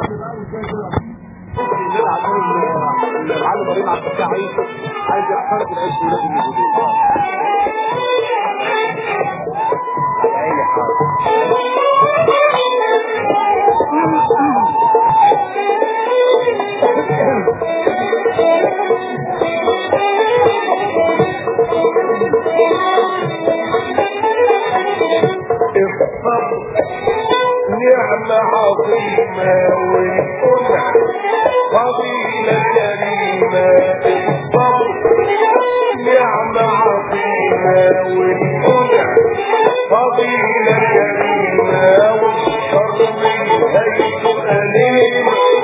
المعلم ابراهيم عبد الفتاح عايز يحترق العيش ولاد الموجودين. عيني نعمة عظيمة والسنة فضيلة كريمة. الصبر نعمة عظيمة والسنة فضيلة كريمة. والشر الهيئ أليم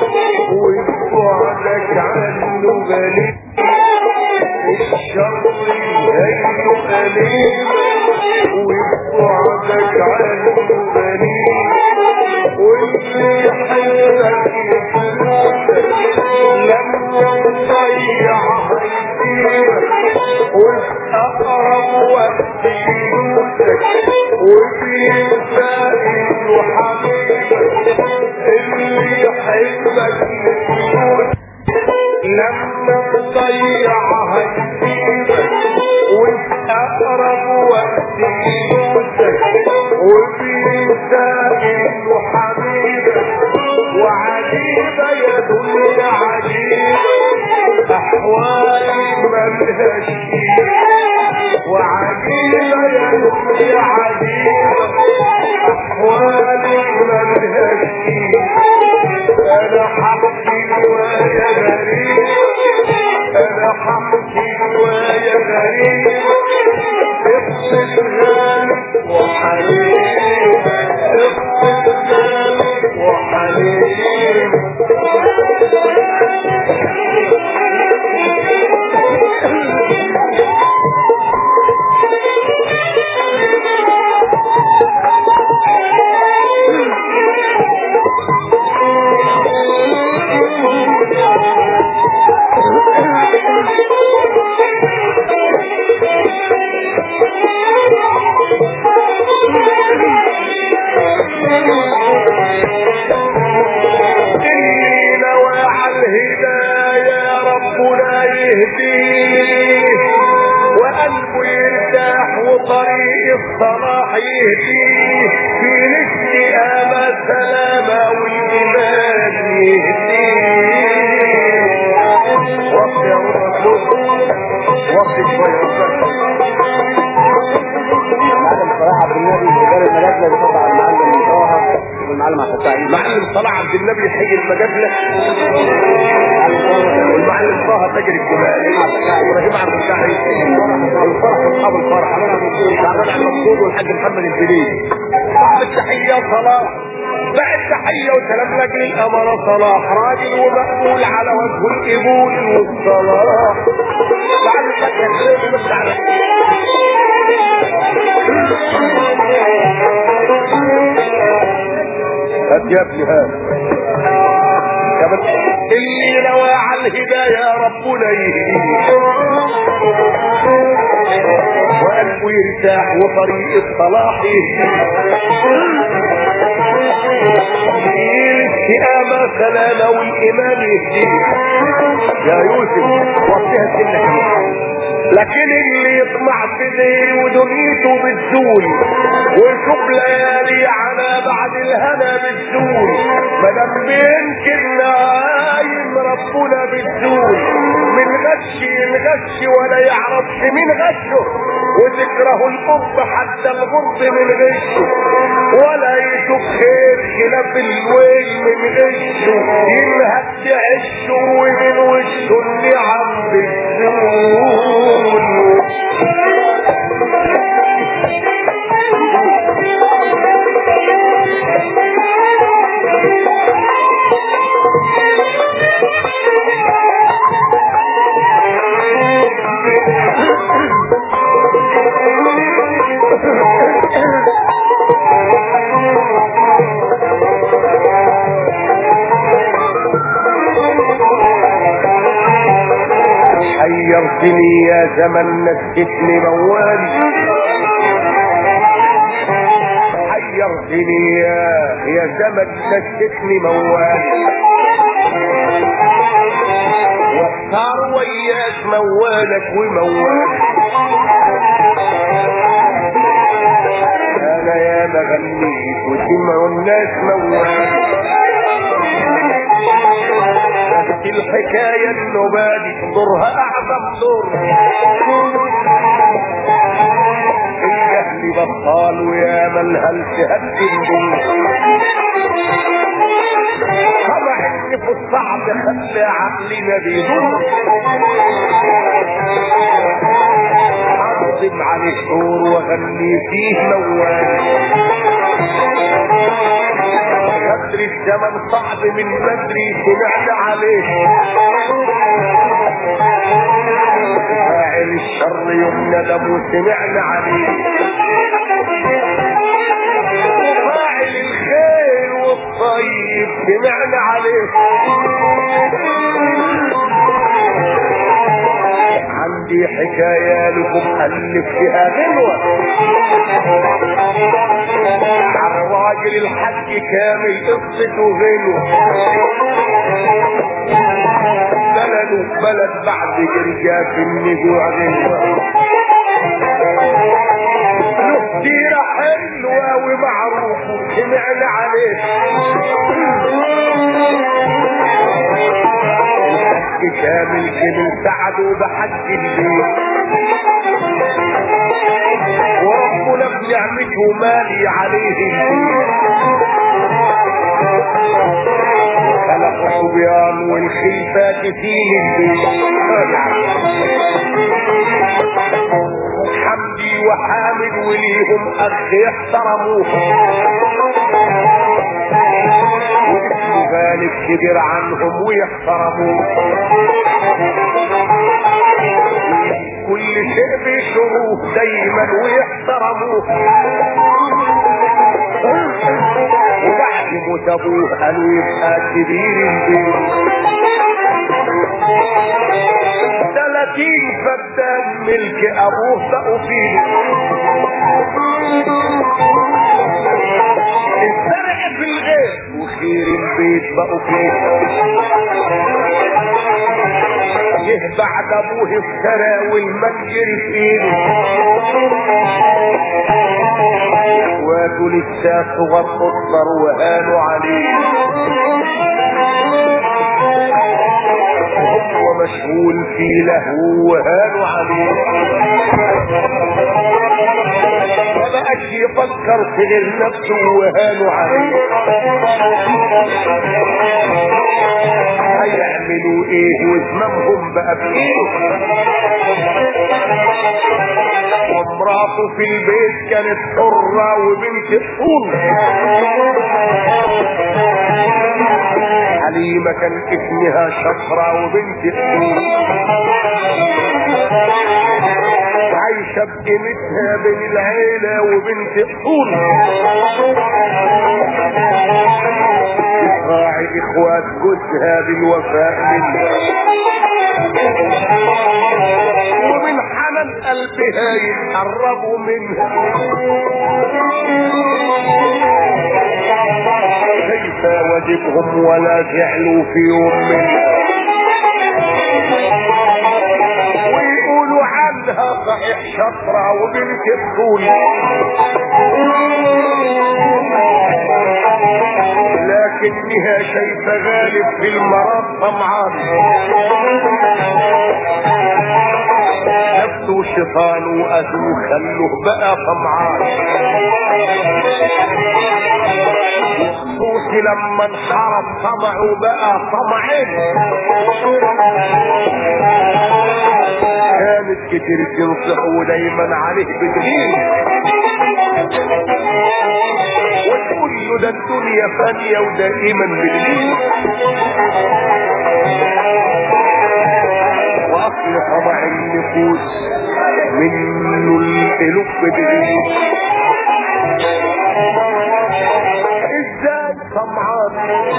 وبعدك عنه غليل. الشر الهيئ أليم وبعدك عنه غليل. واللي يحبك يفلوسك لما تضيعها يديرك. وفي أقرب وقت يدوسك وبينسى إنه حبيبك. اللي يحبك يفلوسك لما تضيعها يديرك. وفي أقرب وقت يدوسك وبينسى إنه حبيبك. وعجيبة يا دنيا عجيبة أحوالي ملهاش فيه. وعجيبة يا دنيا عجيبة أحوالي ملهاش فيه. أنا ححكي رواية غريبة أنا ححكي رواية غريبة. اغسل غالي وحليم اغسل غالي وحليم. الصلاح يهديه في الاستقامة سلامة والإيمان يهديه. وقت يا رسول وقت شوية المعلم صلاح عبد النبي رجال المجادلة بيطلع المعلم طه والمعلم عبد الفتاح. المعلم صلاح عبد النبي يحيي المجادلة والمعلم طه تاجر الجمال. ابراهيم عبد الفتاح الفرح واصحاب الفرح شعبان عبد المقصود والحاج محمد البليدي. صاحب التحية صلاح بعد تحية وسلام لك للأمانة صلاح راجل ومقبول على وجه القبول والصلاح. بعد فتح الخير مستعد هات يا ابني هات اللي نوى على الهداية ربنا يهديه وقلبه يرتاح وطريق الصلاح يهديه. الاستقامة سلامة والإيمان يهديه. يا يوسف وقتها سنة لكن اللي يطمع في دين ودنيته بتزول ويشوف ليالي على بعد الهنا بتزول. مدام بينكر نايم ربنا بتزول. من غش الغش ولا يعرفش من غشه وتكره الحب حتى الغرب من غشه. ولا يشوف خير خلاف الويل من غشه ينهد عشه ومن وشه النعم بتزول. حيرتني يا زمن نسيتني موالي. حيرتني غرتني يا زمن نسيتني موال واختار وياك موالك وموال انا يا مغنيك وسمعوا الناس موال بس الحكاية النبادي دورها اعظم دور الجهل بطال ويا من هل تهدي طبع اللي في الصعب خلى عقلنا بيدور اعظم عن الشهور واغني فيه موال قدر الزمن صعب من بدري سمعنا عليه فاعل الشر يوم ندم وسمعنا عليه فاعل الخير والطيب سمعنا عليه عندي حكاية لكم ألف فيها غنوة عن راجل الحج كامل قصته غنوة بلده بلد بعد جرجاف النجوع غنوة له سيرة حلوة ومعروف سمعنا عليه كامل كمل سعده بحج البيت وربنا بنعمته مالي عليه البيت خلق صبيان والخلفات فيه البيت حمدي وحامد وليهم اخ يحترموه غالب كبير عنهم ويحترموه كل شيء بيشروه دايما ويحترموه وبعد موت ابوه قالوا يبقى كبير البيت 30 فدان ملك ابوه بقوا فيه الزرع في الغير وخير البيت بقوا فيه جه بعد ابوه الثرى والمنجر في ايده اخواته لسه صغر قصر وهانوا عليه هو مشغول في لهو وهانوا عليه ما بقاش يفكر في غير نفسه وهانوا عليه هيعملوا ايه وزمامهم بقى بايه ومراته في البيت كانت حرة وبنت الطول حليمة كان اسمها شفرة وبنت الطول عايشة بقيمتها بين العيلة وبنت الطول راعي اخوات جوزها بالوفاء منها ومن حنان قلبها يتقربوا منها كيف واجبهم ولا زعلوا في يوم منها ويقولوا عنها صحيح شطرة وبنت الطول لكنها شايفة غالب في المرض طمعان نفسه شيطان وأذوه خلوه بقى طمعان خصوصي لما انحرم طمعه بقى طمعين كانت كتير تنصحه دايما عليه بدليل وتقول له ده الدنيا فانية ودائما بالليل واصل طبع النفوس منه القلوب بدليل ازاي طمعان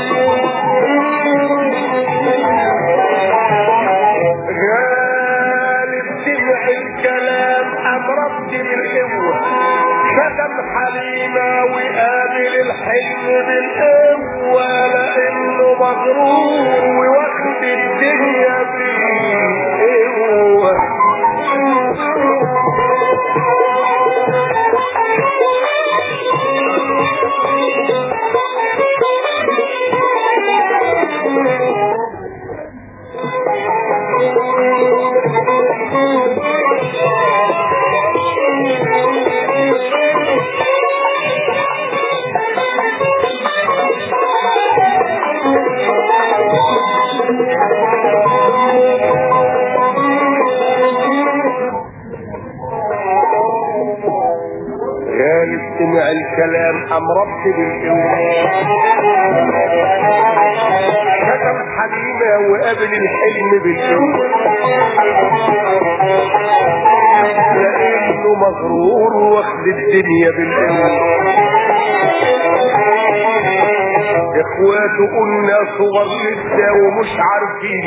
غالب سمع الكلام امرت بالقوة شتم حليمة وقابل الحلم بالقوة لانه مغرور وواخد الدنيا بالقوة. غالب سمع الكلام ام رب بالقوة كتب حليمة وقابل الحلم بالقوة لانه مغرور واخد الدنيا بالقوة. اخواته قلنا صغر لسه ومش عارفين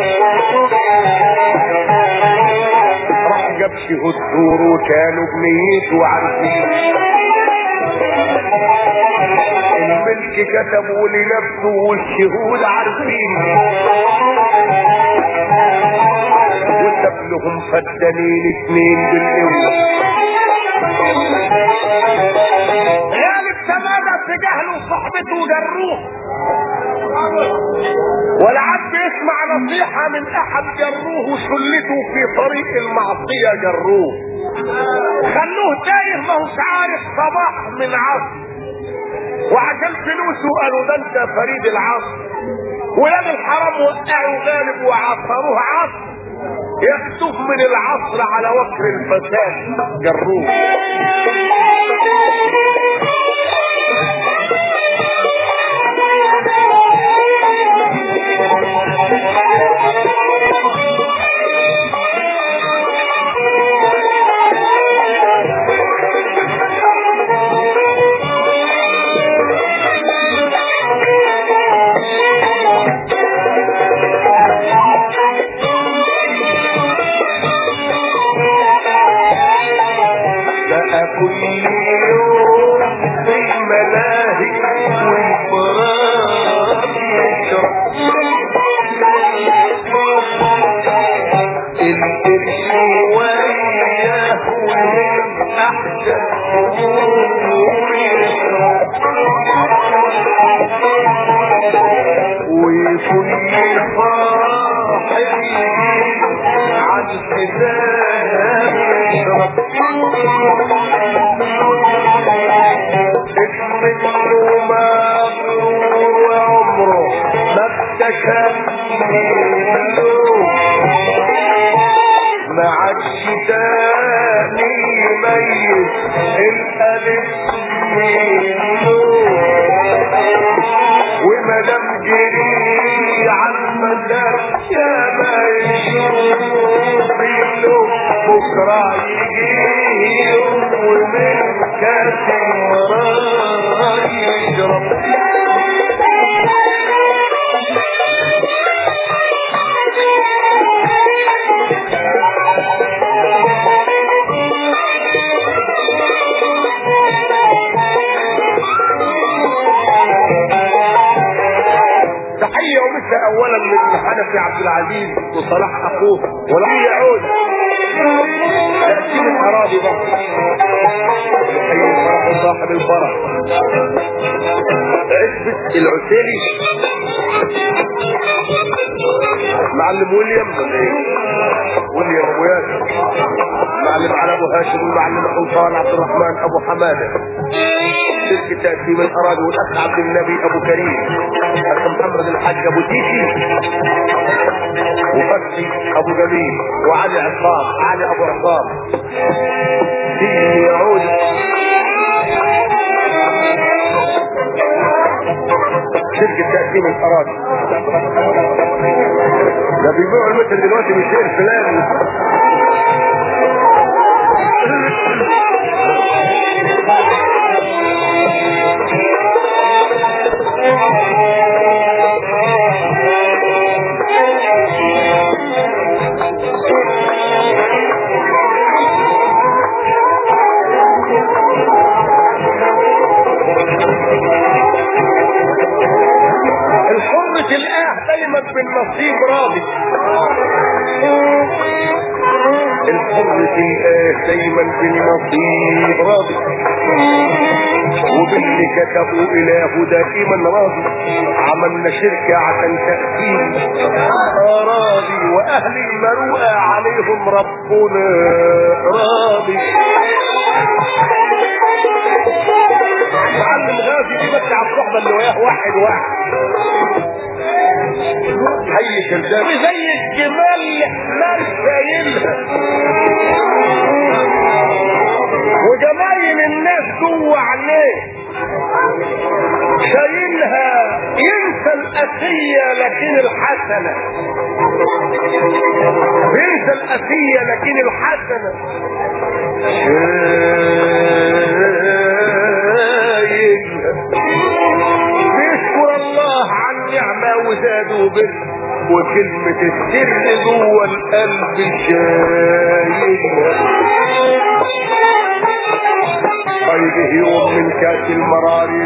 راح جاب شهود دور وكانوا بنيته عارفين الملك كتبوا لنفسه والشهود عارفين وساب لهم فدانين اتنين بالقوة. غالب تمادى في جهله وصحبته جروه ولا عاد يسمع نصيحة من احد جروه وشلته في طريق المعصية جروه خلوه تايه ما هوش عارف صباح من عصر وعشان فلوسه قالوا ده انت فريد العصر ولاد الحرام وقعوا غالب وعصروه عصر يكتب من العصر على وكر الفساد جروه. كل يوم في الملاهي والفراغ يشرب القرش وياه ومن احسن امور يشرب وكل فرح عن حساب يشرب اسمه مغرور وعمره ما افتكرني ما عادش تاني يميز الالف منه ومادام جري على المدار يا ما يشوف له بكره يجي ومن كاس وراه يشرب. تحية ومسا اولا من حنفي عبد العزيز وصلاح اخوه ولم يعود تأتي من اراضي بقى تحية فرح صاحب الفرح عزبة العسيلي معلم ويليام ويليام ابو ياسر معلم على ابو هاشم والمعلم سلطان عبد الرحمن ابو حماده شركة تأتي من اراضي والاخ عبد النبي ابو كريم اخ محمد الحاج ابو تيجي وفتحي ابو جميل وعلي عصام علي ابو عصام تيجي يعود شركة تقسيم الأراضي ده بيبيعوا المتر دلوقتي بالشيء الفلاني دايما بالنصيب راضي. الحر دايما بالنصيب راضي، وباللي كتبوا اله دائما راضي. عملنا شركة عشان تأكيد راضي، واهل المروءة عليهم ربنا راضي. معلم غازي بيمتع الصحبة اللي وياه واحد حي كذاب زي الجمال اللي حمال شايلها، وجمايل الناس جوه عليه شايلها. ينسى الأسية لكن الحسنة، ينسى الأسية لكن الحسنة شايلها. بيشكر الله عن نعمة وزادوا به، وكلمة السر جوه القلب شايلها. قلبه يوم من كاس المراري،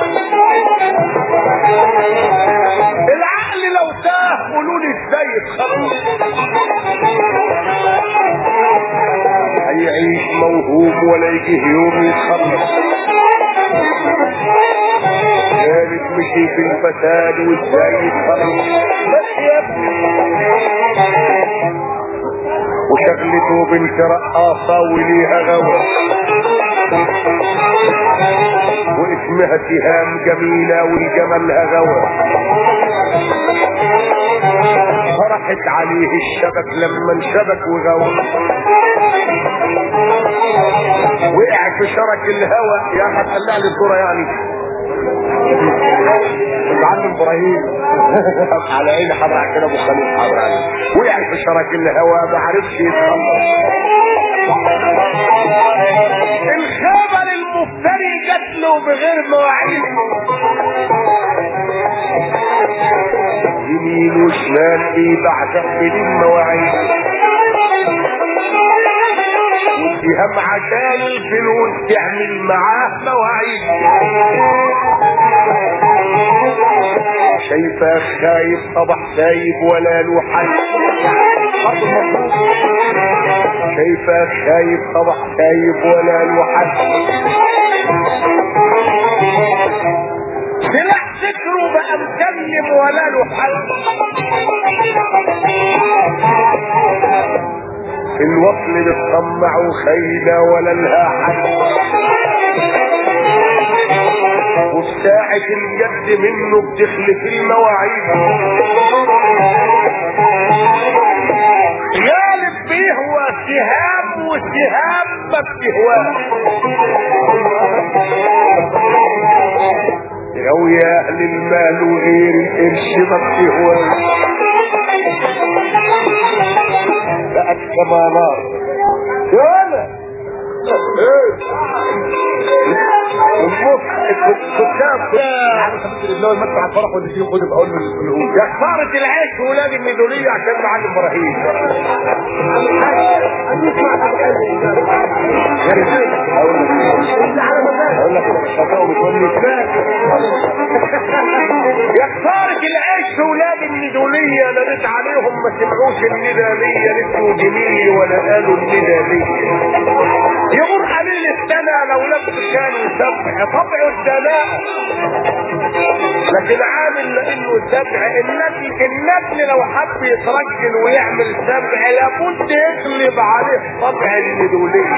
العقل لو تاه قولولي ازاي يتخلص. هيعيش موهوب ولا يجيه يوم يتخلص. ثالث مشي في الفساد وازاي يتخلص. بس يا ابني وشغلته بنت رقاصة وليها غوى، واسمها سهام جميلة والجمالها غوى. فرحت عليه الشبك لما انشبك وغوى، وقع في شرك الهوى. يا ما تقلع لي الصورة يعني المعلم ابراهيم على عيني حضر كده ابو خليل حضر عليه. وقع في شرك الهوى ما عرفش يتخلص. الخبر المفتري جات له بغير مواعيد، يمين وشمال في بعشق بدون مواعيد. واتهام عشان الفلوس تعمل معاه مواعيد. شايفه خايف صبح سايب ولا له حل. شايفه خايف صبح سايب ولا له حل. سلاح ذكره بقى مكلم ولا له حل. الوصل بتطمع وخيلة ولا لها حل. وساعة الجد منه بتخلف المواعيد. غالب بيهوى سهام وسهام ما بتهواه. لو يا اهل المال وغير القرش ما بتهواه. بقت كما نار وانا يا خسارة العيش ولاد الميدولية عشان معلم ابراهيم. يا خسارة العيش ولاد الميدولية نادت عليهم ما سمعوش الندالية. لسوا جميل ولا قالوا الندالية. يمر قليل السنة لو لم كانوا سبع طبع الدلاء، لكن عامل لانه سبع. النبل لو حب يترجل ويعمل سبع لابد يغلب عليه طبع الندولية.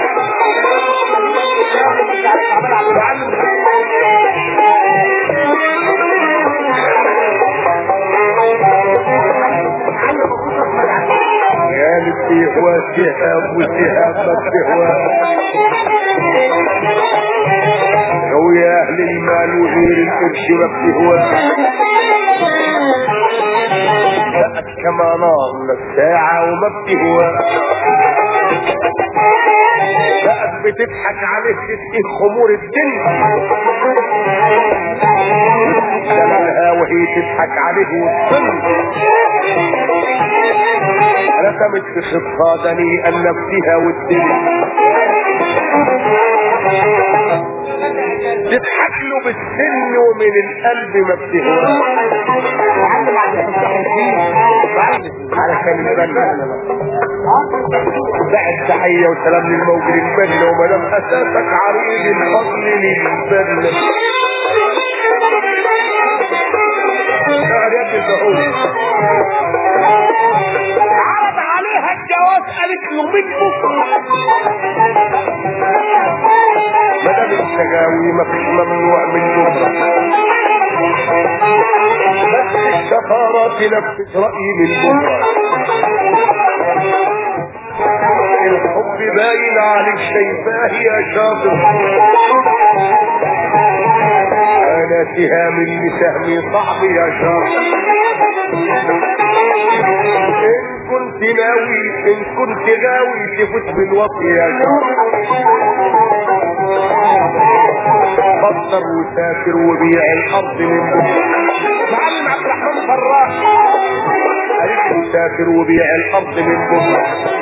قالت بيهوى سهام وسهام ما بتهوى. لو يا اهل المال وغير القرش ما بتهوى. بقت كما نار للساعة وما بتهوى. بقت بتضحك عليه تسقي خمور الدنيا سمعها وهي تضحك عليه والظل. رسمت في خطها دنيئا نفسها والدنيا. تضحك له بالسن ومن القلب ما بتهوى. معلم بعد الفتح علشان البنا بعد تحية وسلام للموجود البنا ومدام اساسك عريض الفضل للبنا عرض عليها الجواز قالت له من بكره مدام التجاوي مفيش ممنوع من بكره بس السفارة تنفذ رأيي من بكره الحب باين عليك شايفاه يا شاطر انا سهام اللي سهمي صعب يا شاطر ان كنت غاوي تفوت بالوطي يا شاطر فكر وسافر وبيع الارض من بكره معلم عبد الرحمن فراح قالت له سافر وبيع الارض من بكره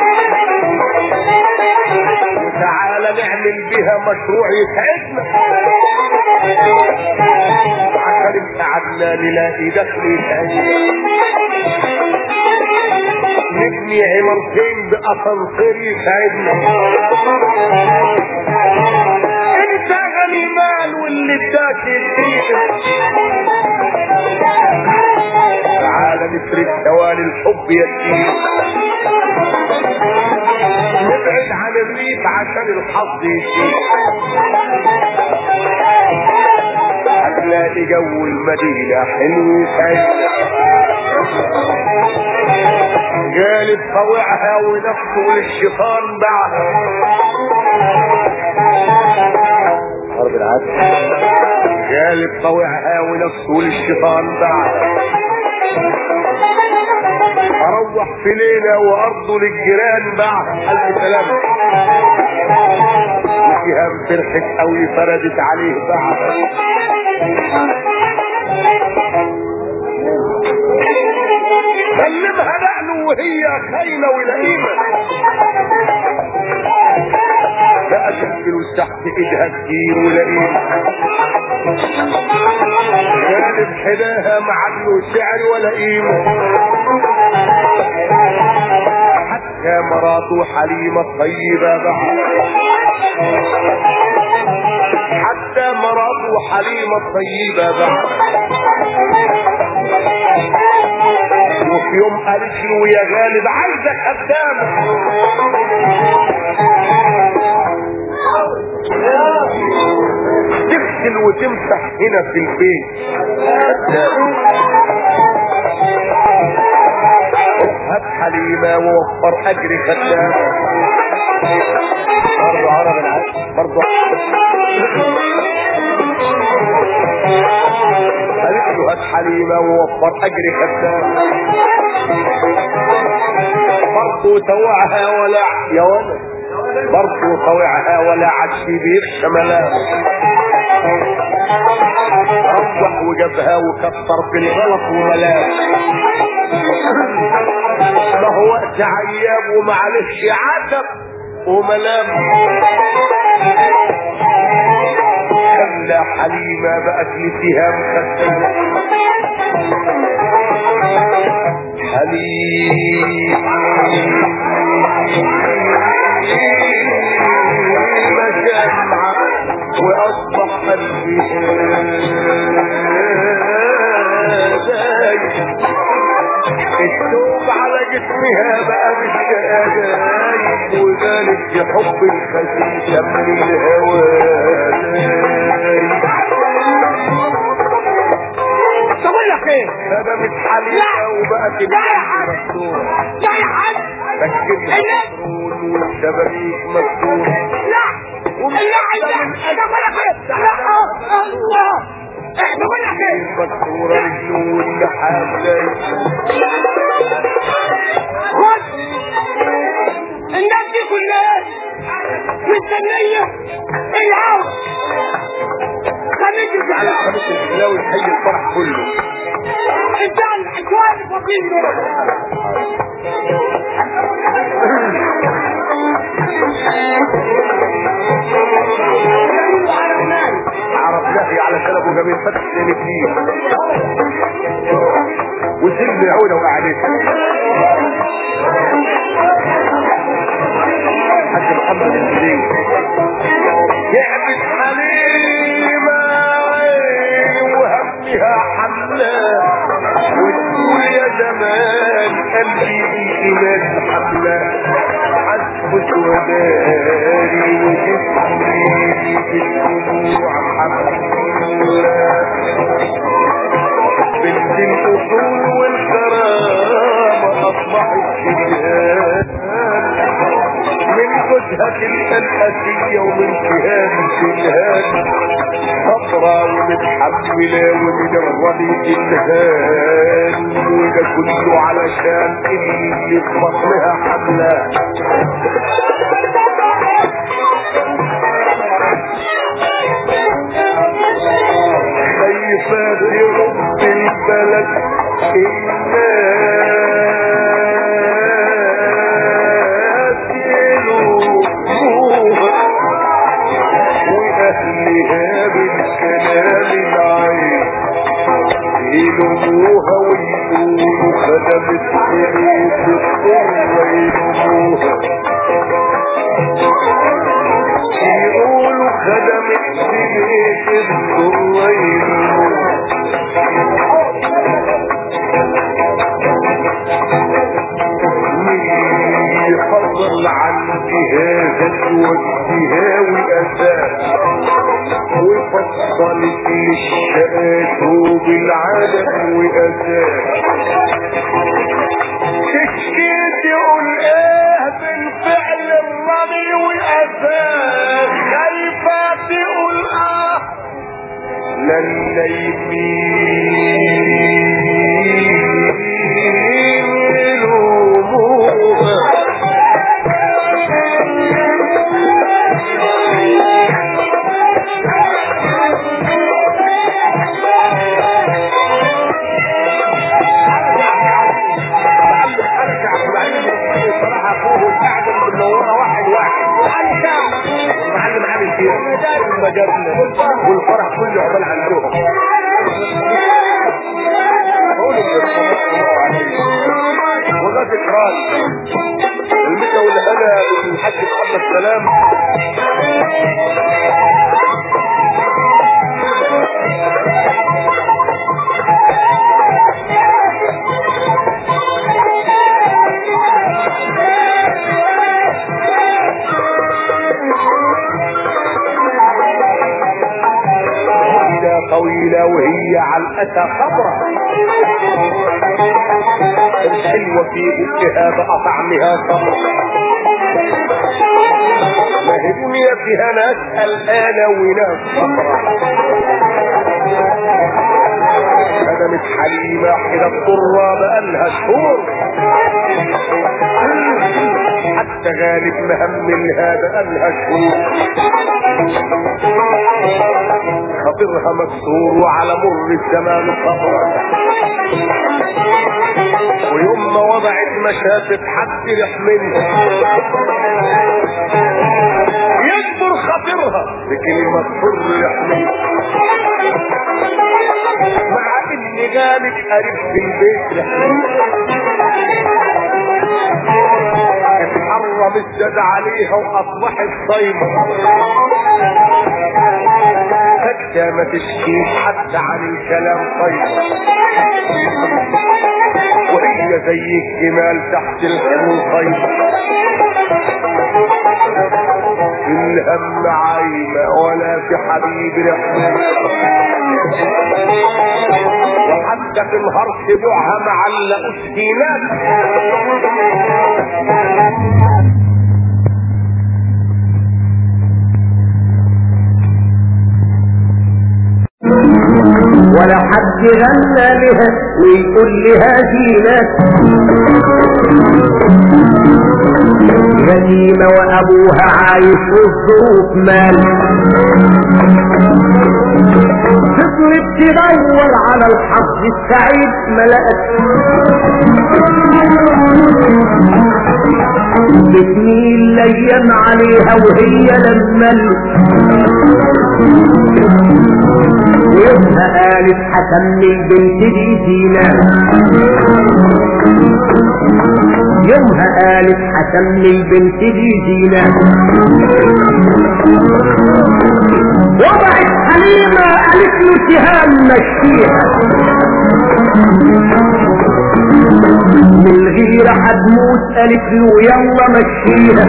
وتعالى نعمل بها مشروع يسعدنا عشان قعدنا نلاقي دخل يسعدنا نبني عمارتين باسانسير يسعدنا انت غني مال واللي اداك يديك تعالى نفرد دوال الحب يديك نبعد عن الريف عشان الحظ يجيك هتلاقي جو المدينة حلو يسعدنا جالب طوعها ونفسه للشيطان بعها حرب العدل جالب طوعها ونفسه للشيطان بعها اروح في ليلة وارضه للجيران بعها الف سلامة وسهام فرحت قوي فردت عليه بعها كلمها نقله وهي خاينة ولئيمة بقى تحفل تحت ايدها كتير ولئيمة غالب حداها معله سعر ولئيمة حتى مراته حليمة طيبة بعد حتى مراته حليمة طيبة بعد وفي يوم قالت له يا غالب عايزك خدامة تغسل وتمسح هنا في البيت هات حليمة ووفر اجر خدامة برضه عرب العدل برضه قالت له هات حليمة ووفر اجر خدامة برضه توعها ولا يا ولد برضه طوعها ولا عدش بيخشى ملام روح وجابها وكسر في الغلط وملام ما هو وقت عياب ومعلش عتب وملام خلى حليمة بقت لسهام خدامة حليمة جمعة واصبح قلبي الثوب على جسمها بقى بالشقايب وذلك بحب الخسيسة من الهوى بقول لك ايه خدمت حليمة وبقت لا يا حاج لا يا حاج فكرها مفرون والشبابيك مفتوح لا مكسورة رجله واللحام خد الناس دي كلها مستنية العود خليك على خميس الحلاوي الحي الفرح كله انت الحكوان فقير عرفناه على سلبه جميل فتح سنة فيه ينزل لي عونه وقعدت حاج محمد الجليل جابت حليمة وهمها حملة وتقول يا زمان قلبي إيمان حملة حسبك وداري وجسمي بالدموع حملة بنت الأصول والكرامة أصبحت شجان من جوزها تلقى الأسية ومن شهاد الجهاد صبرة ومتحملة ومن الرمي الهان وده كله علشان اللي في بطنها حملة خايفة ترد البلد الناس يلوموها وأهلها بالكلام العين يلوموها ويقولوا خدمت سنوات الطرة يلوموها يقولوا خدمت سنوات الطرة يلوموها يحضر عن جهازك وجهها وأساس وفصلت للشقات وبالعدم وأساس تشكي تقول ايه بالفعل الرمي وأساس خايفة تقول لن والفرح كله عمال عندهم وده ذكران المثل والهنا بالحاج محمد سلام طويلة وهي على الأسى خضرة الحلوة في التهاب أطعمها صبرة ما هي دنيا فيها ناس الآن وناس صبرة خدمت حليمة حدا الضرة بقالها شهور حتى غالب مهملها بقالها شهور خطرها مكسور وعلى مر الزمان صبرا ويوم ما وضعت مشافة حد يحملها يكبر خطرها بكلمة سر يحملها مع ان جالك قريب في البيت يحملها اتحرم الزاد عليها واصبحت صيمة حتى ما تشكيش حتى عن الكلام طيب وهي زي الجمال تحت الحمول طيب الهم عايمة ولا في حبيب رحمة وحتى في الهر سبوعها معلق السينات ولا حد غنى بها ويقول لها زينات يتيمة وابوها عايش في الظروف مال تطلب تدور على الحظ السعيد ما لقت بتميل الايام عليها وهي لما ويومها قالت هسمي البنت دي زينة، يومها قالت هسمي البنت دي زينة. وضعت حليمة قالت له سهام مشيها، من الغيرة هتموت قالت له يلا مشيها.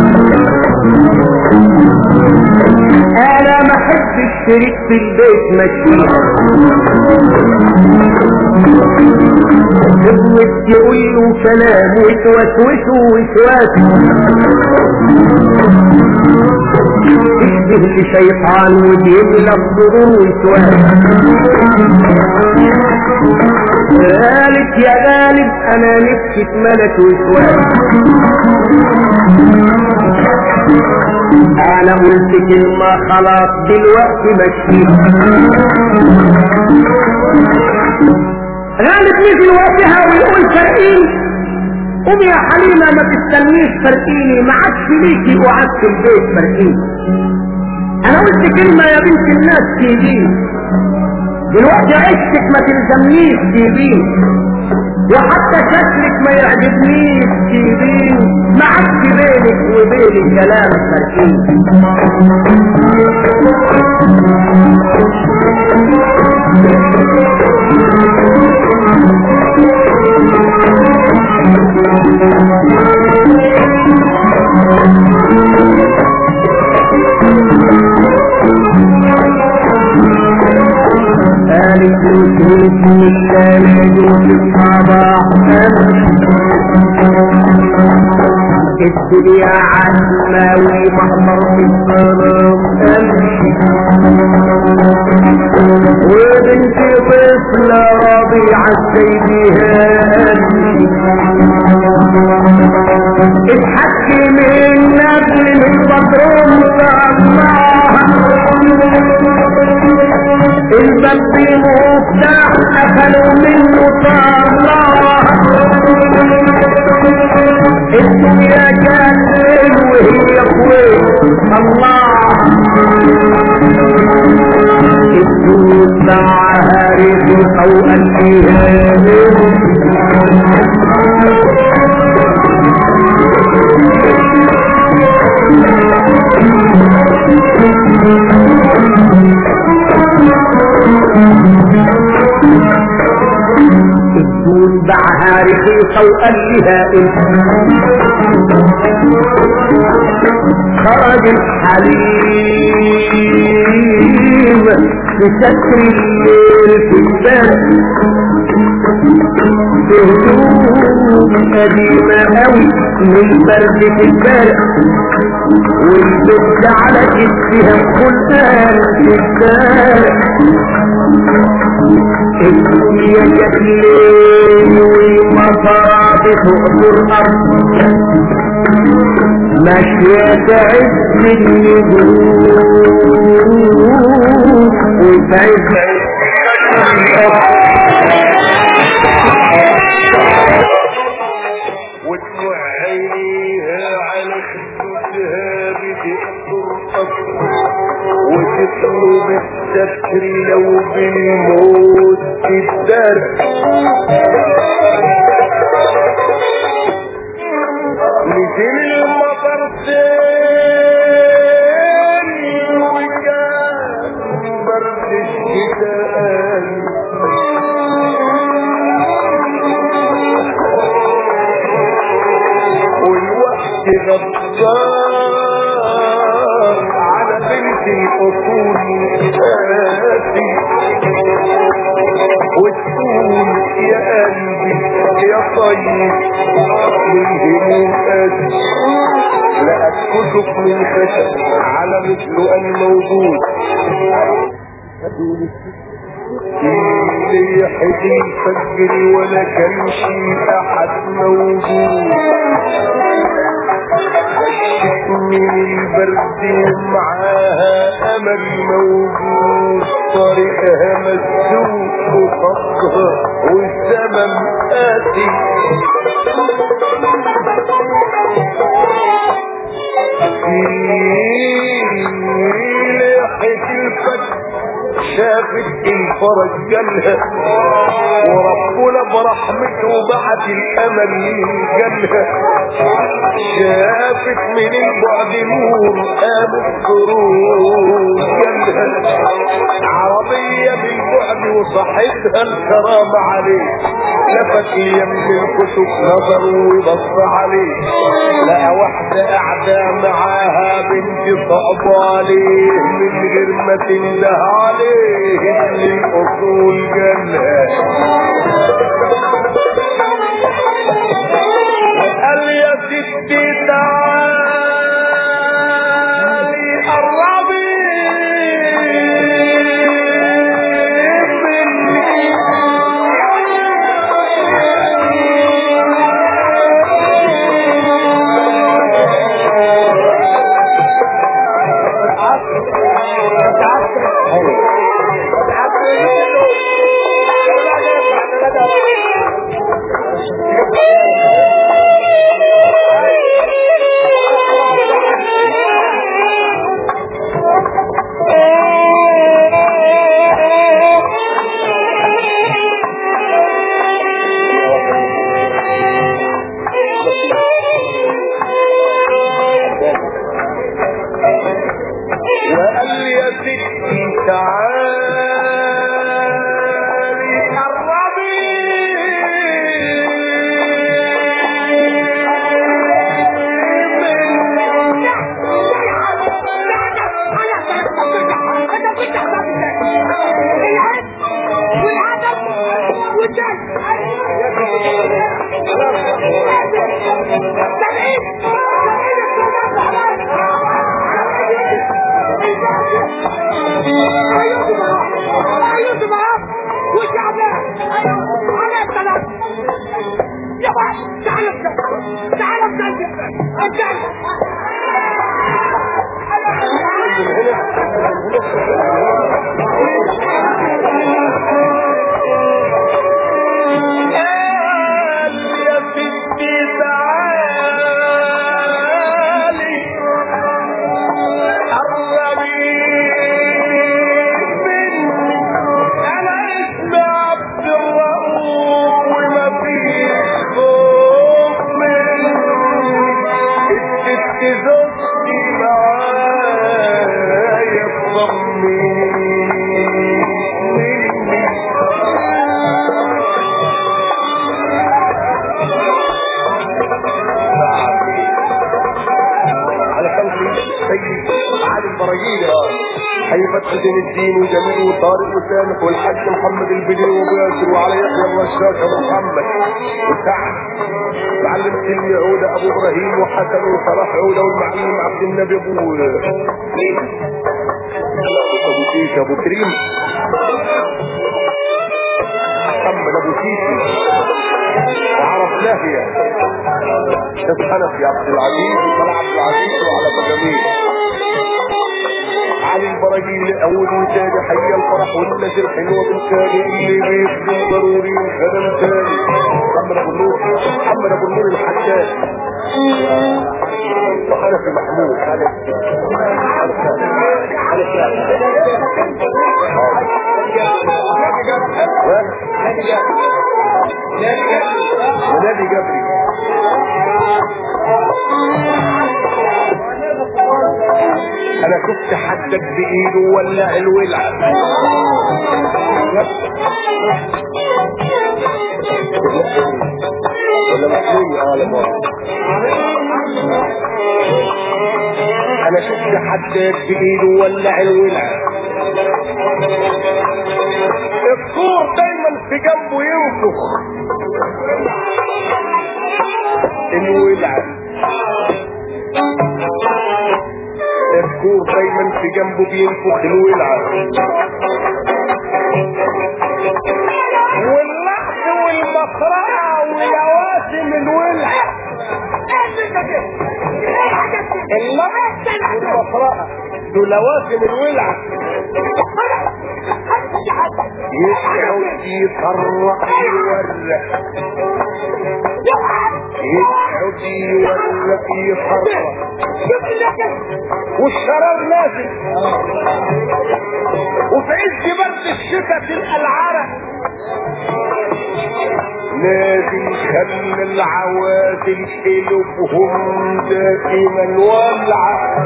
انا ما احبش شريك في البيت مشيها. تبوت تقول له سلام وتوسوسه وسواسه، تشبه لشيطان وتملى الصدور وسواسه. قالت يا غالب انا نفسي اتملت وسواس، انا قلت كلمة خلاص دلوقتي مشيها. غالب نزل وقتها ويقول فرقيني، قومي يا حليمة ما تستنيش فرقيني، ما عادش ليكي وعاد في البيت فرقيني. انا قلت كلمة يا بنت الناس سيبيني، دلوقتي عشتك ما تلزمنيش سيبيني، وحتى شكلك ما يعجبنيش سيبيني، ما عادش بينك وبيني كلام فرقيني. قالت له بسم الله يجوز الصباح الدنيا عزمة ومحضر في الظلام امشي، وبنت طفلة رضيعة سيدها امشي. اتحكي من نبل من بطرون الله، الباب مفتاح قفلوا منه طالعه. الدنيا كانت وهي قوي الله، الدنيا ساعها ريح او فيها الدون باعها رخيصة وقال لها خرج الحليم بستر الليل في الباب بهدوء قديمة قوي من برد في البارع، والبت على جسها القرآن في الشارع. الدنيا جت ليل والمطار بتقطر الأرض، ماشية تعز النجوم وتعز وتوعيها على خدودها بتقطر أصل، وتطلب الستر لو بالموت تتدرع. نزل المطر تاني وكان برد الشتاء، والوقت غدار على بنت الأصول آتي، وتقول يا قلبي يا طيب والهموم آتي. لقت كتب من خشب على مثله الموجود، اللي يحكي الفجر ولا كان شي احد موجود. من البرد ومعاها امل موجود، طريقها مسدود وخطها والزمن آتي. ليحة الفتح شافت الفرج جالها وربنا برحمته بعد الامل جالها شافت من البعد نور قام السرور جالها عربية بالبعد وصحتها الكرام عليه لفت يم الكتب نظر وبص عليه لقى واحدة قاعدة معاها بنت صعباليه من غير ما تنده عليه اللي الاصول جالها قال يا ستي تعالي قربي الدين وجميل وطارق وسامح والحاج محمد البدير وبياسر وعلى يحيى الرشاش ومحمد وسعد معلم سلمي عودة ابو ابراهيم وحسن وصلاح عودة والمعلم عبد النبي ابو شيش ابو كريم محمد ابو شيش وعرف لاهية شيخ حنفي عبد العزيز وطلع عبد العزيز وعلى مجاميل علي البراجيل اول وتاني حي الفرح والناس الحلوه بالتالي اللي بيخدم ضروري خدم تاني محمد ابو النور الحداد وحنفي محمود ونادي جبري انا شفت حدك بايده ولع الولع ولا مسؤولي انا شفت حدك بايده ولع الولع الطور دايما في جنبه ينفخ الولع الكور دايما في جنبه بينفخ الولعة واللحظ والمقرعة ولواسم الولعة اللحظ والمقرعة ولواسم الولعة يسعد يطرق يورق يتحدي ولا يخرب والشرار نازل وفي عز برد الشتاء تلقى العرق لازم خلي العوازل قلوبهم دائما ولعة.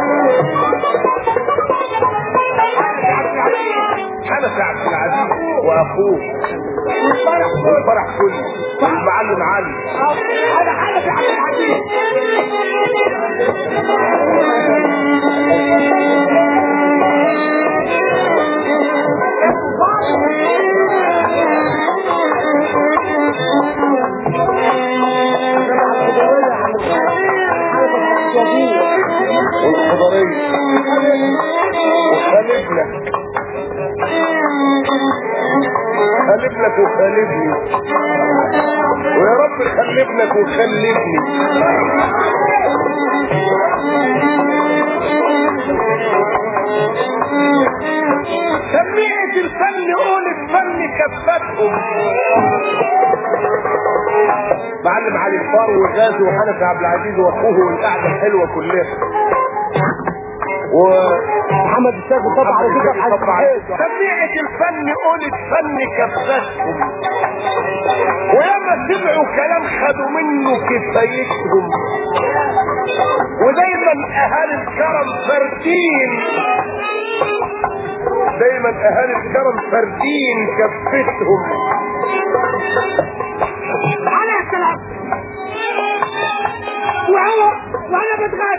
حنفي عبد العزيز واخوه والفرح كله معلم علي. انا حنفي عبد العزيز والخضرية خلفلك وخلفني ويا رب خلفلك وخلفني. سميعة الفن قول الفن كفتهم معلم علي الفار وغازي وحنفي عبد العزيز واخوه والقعده الحلوه كلها محمد الشيخ طبعا على فكره سميعة الفن قول الفن كفتهم ولما سمعوا كلام خدوا منه كفايتهم ودايما اهالي الكرم فردين دايما اهالي الكرم فردين كفتهم. على السلام وانا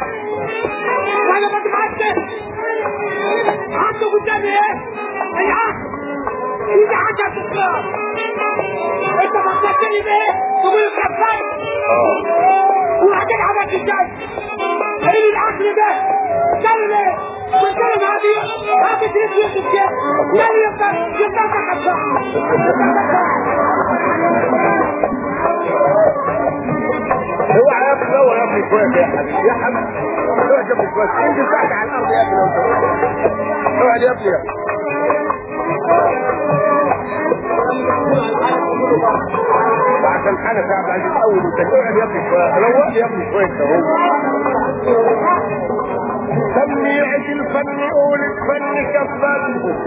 بتغدى عنده قدامي ايه العقل اذا حاجه تطلع انت بتفكرني بايه تقول الكفايه وبعدين عملت ازاي ايه العقل ده قال لي قلت له هذه تريد كده قال لي يفضل اوعى يا ابني اوعى يا ابني كويس يا حبيبي يا حبيبي اوعى يا ابني كويس انزل تحت على الارض يا ابني اوعى يا ابني عشان حنفي عبد العزيز اول وثاني اوعى يا ابني كويس روق يا ابني كويس اهو. سميعة الفن قول الفن كفتهم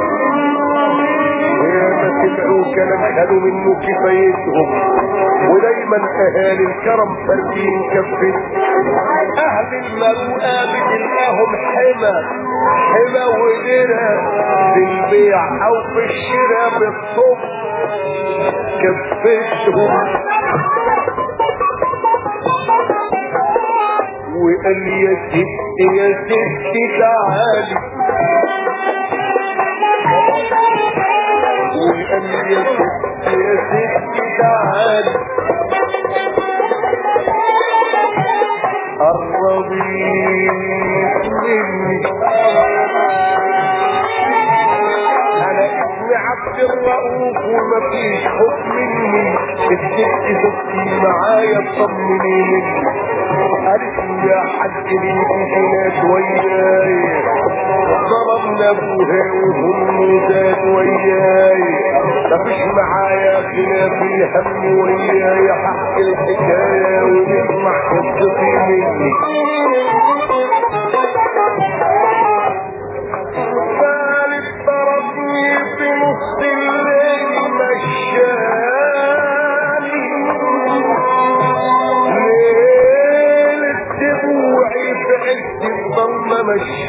وياما سمعوا كلام خدوا منه كفايتهم ودايما اهالي الكرم فردين كفتهم. اهل المروءه بتلقاهم حمى ودرة في البيع او في الشراء بالصب كفتهم وقال يا ست تعالي وقال يا ست تعالي قربي مني انا اسمي عبد الرؤوف ومفيش خوف مني الست زوجتي معايا تطمني مني قالت لي يا حاج ليكي هناك وياي ضربنا ابوها وهم زاد وياي مفيش معايا خلاف الهم وياي حق الحكايه ونسمع قصتي مني. ثالث ضربني في نص الليل مشاني عز الضلمة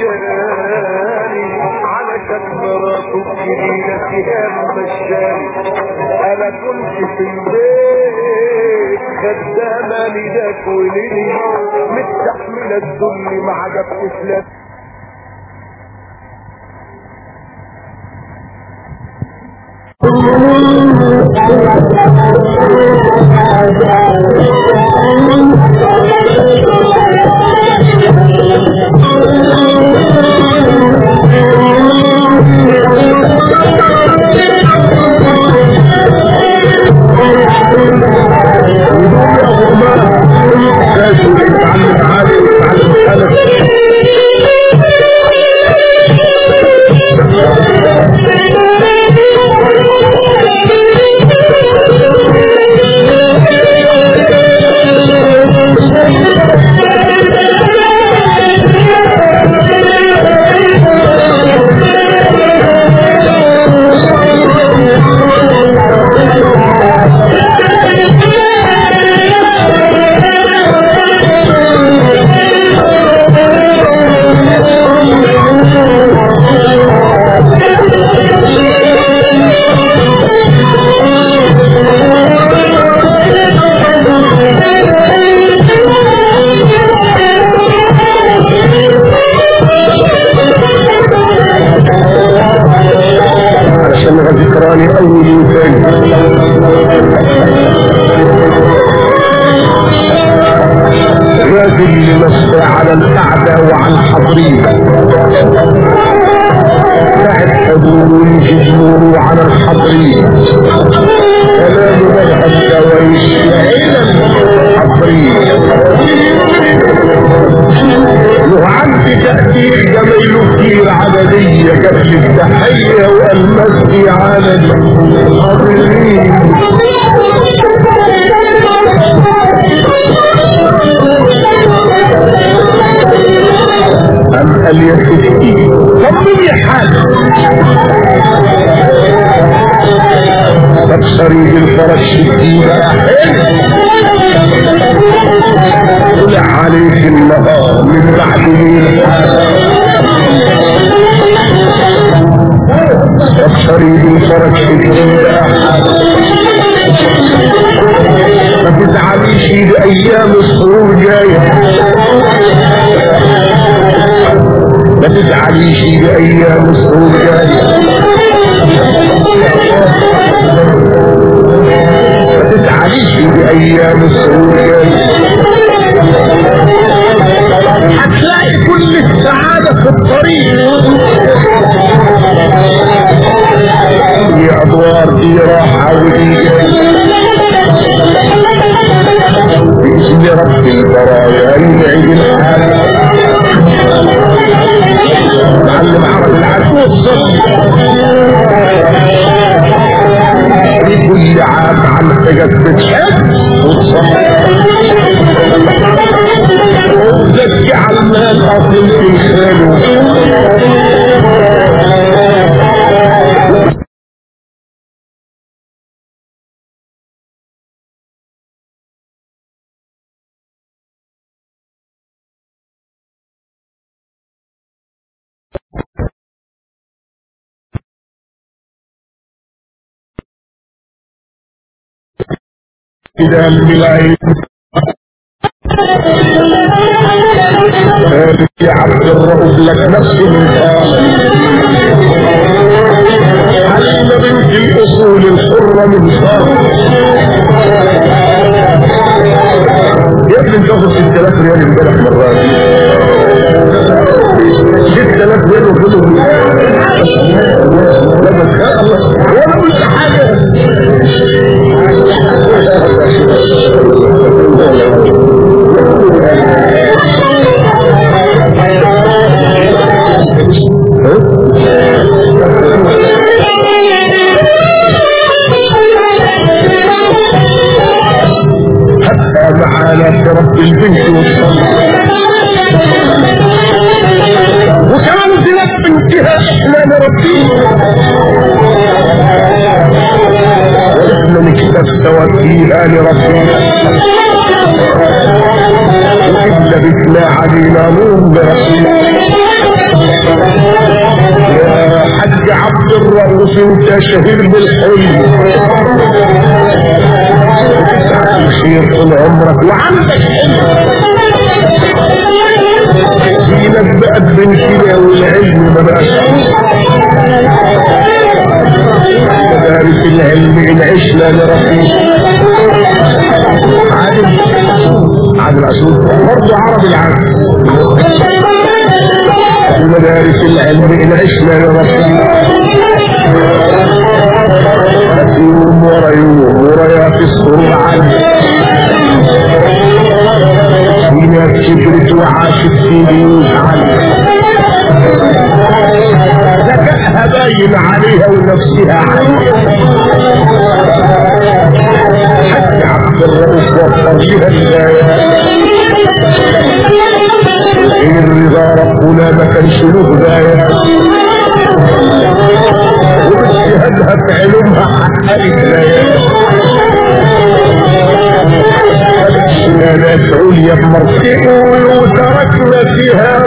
مشاني علشان مراته الجديدة فيها مشاني. انا كنت في البيت خدامة لداك ولدي مستحملة الذل مع جبت فلات غازل لمصر على القعدة وعلى الحضرين ساعد حضور ويجي نوره على الحضرين كلام مذهب دوايش عينا الحضرين له عندي تأثير جميله كتير عددية قبل التحية والمسجي على الحضرين أم قال يا ستي طمني حالك تكسري بالفرج شديدة طلع عليك النهار من بعد ليل تكسري بالفرج شديدة ما تزعليش بأيام السرور جاية ما تزعليش بأيام السرور جاية ما تزعليش بأيام السرور جاية هتلاقي كل السعادة في الطريق دي أدوار دي راحة ودي جاية بإذن رب البرايا ينعي الحال معلم عرب العدو في كل عام عم تجدد حب وزكي عمال أصل في خاله إذا البلاد يا عبد الرؤوف لك نفس المثال علم بنت الأصول الحرة من صار يا ابني انت واخد 6000 ريال امبارح مرات 6000 ريال وكلهم لما تخلص وانا قلت حاجة حتى معانا شرف البنت والصلاة وكمان زلت بنتها احنا نربيه واحنا نكتب توكيلها لربنا وإلا بتنا علينا نور برسول يا حاج عبد الرؤوف انت شهير بالحلم وتسعد الخير طول عمرك وعندك حلم دينك بقى بالكده والعلم مبقاش مدارس العلم ان عشنا لربنا عادل عسول برضه عربي العام مدارس العلم ان عشنا لربنا يوم ورا يوم ورا في السرور عنه في ناس كبرت وعاشت سنين عنه ذكائها باين عليها ونفسها عنه حتى عبد الرؤوف وفر لها الآيات إن الرضا ربنا ما كانش له بدايات وباجتهادها في علومها حققت الآيات ناس عليا بمرتين وتركنا فيها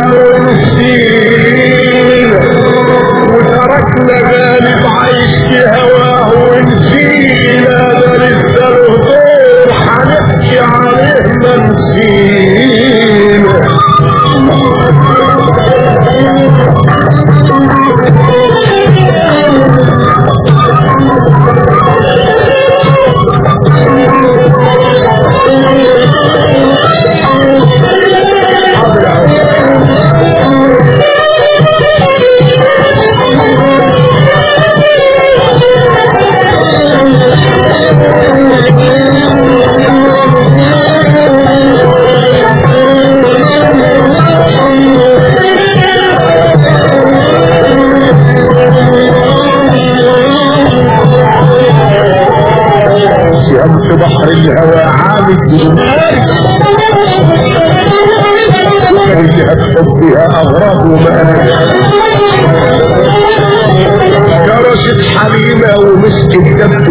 منسين وتركنا غالب عايش في هواه ونسينا ده لسه له دور هنحكي عليه ما نسينا في بحر الهوى عامل وجهت حبها اغراض ومآل كرشت حليمة ومسكت دب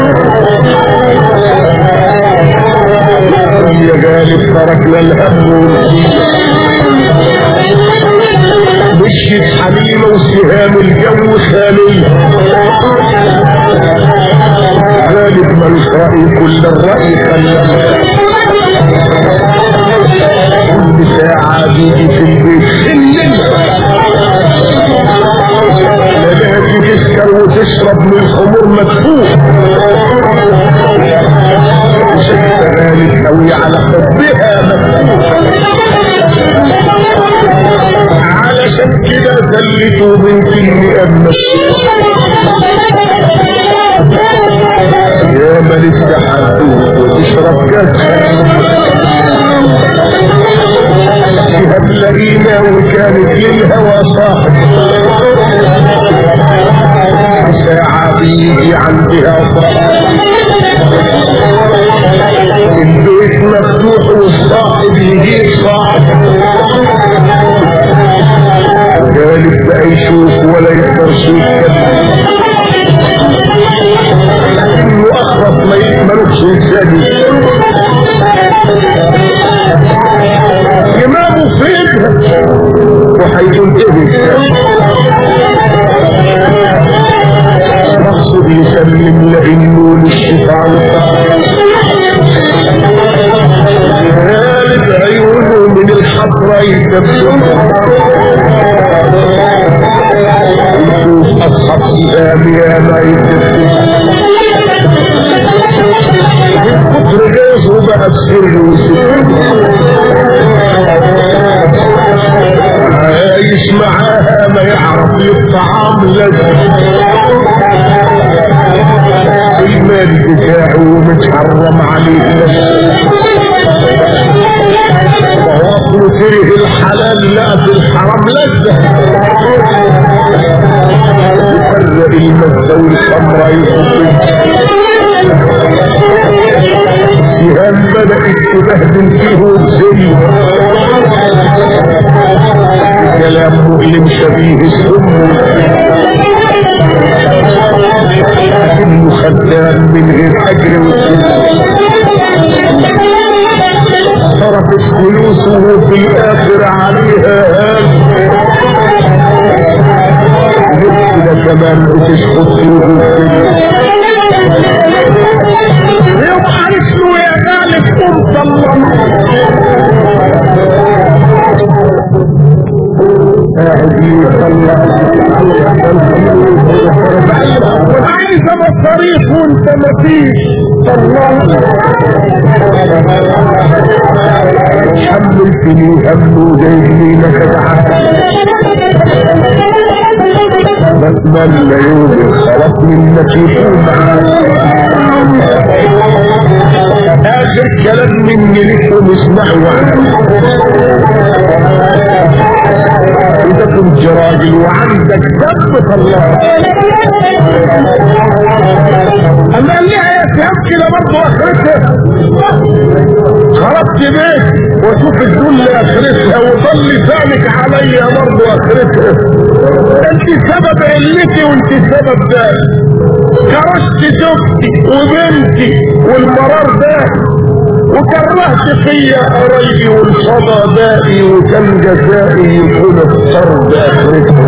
يا غالب تركنا الهم والخير مشيت حليمة وسهام الجو خالية غالب ملوش رأي كل الرأي خلاه كل ساعة بيجي في البيت لازم تسكر وتشرب من الخمور مدفوع شايفة غالب قوي على حبها مدفوع علشان كده زلته من كل أمك يا ملك تحدوك وتشرب كاس فيها بلغينا وكانت للهوى صاحب ساعة بيجي عندها صاحب البيت مفتوح والصاحب يجيب صاحب غالب بقى يشوف ولا يقدر يتكلم لكنه اخرف ما يكملوش انساني امامه فيها وحيكون مقصود يسلم لانه للشيطان غالب عيونه من الحضرة يتبسم يشوف اصحاب سهام يا ما يتبسم كتر جازه بقى بسر وسر عايش معاها ما يعرف الطعام لازم المال بتاعه متحرم عليه وهو كره الحلال لا في الحرام لذة يفرق المزة والخمرة يحبه سهام بدأت تبهدل فيه بزي كلام مؤلم شبيه السم لكنه خدام من غير اجر صرفت فلوسه في الاخر عليها نفسنا كمان بتشخص فيه يبقى اسمه يا غالب قم صلى وعايز مصاريف وانت مفيش الله حملتني همه جايبني نكد بتمنى يوجد خلاص منك يكون اخر كلام مني لكم اسمعوا عنه اذا كنت راجل وعندك دم الله اما اللي هيفهم كده برضه اخرتها خرجت بيت واشوف الدول اخرتها وضل ذلك عليا برضه اخرتها انت سبب علتي وانت سبب ذلك كرشت زوجتي وبنتي والمرار ده وكرهت فيا قرايبي والصدى دائي وكان جزائي يكون الطرد اخرته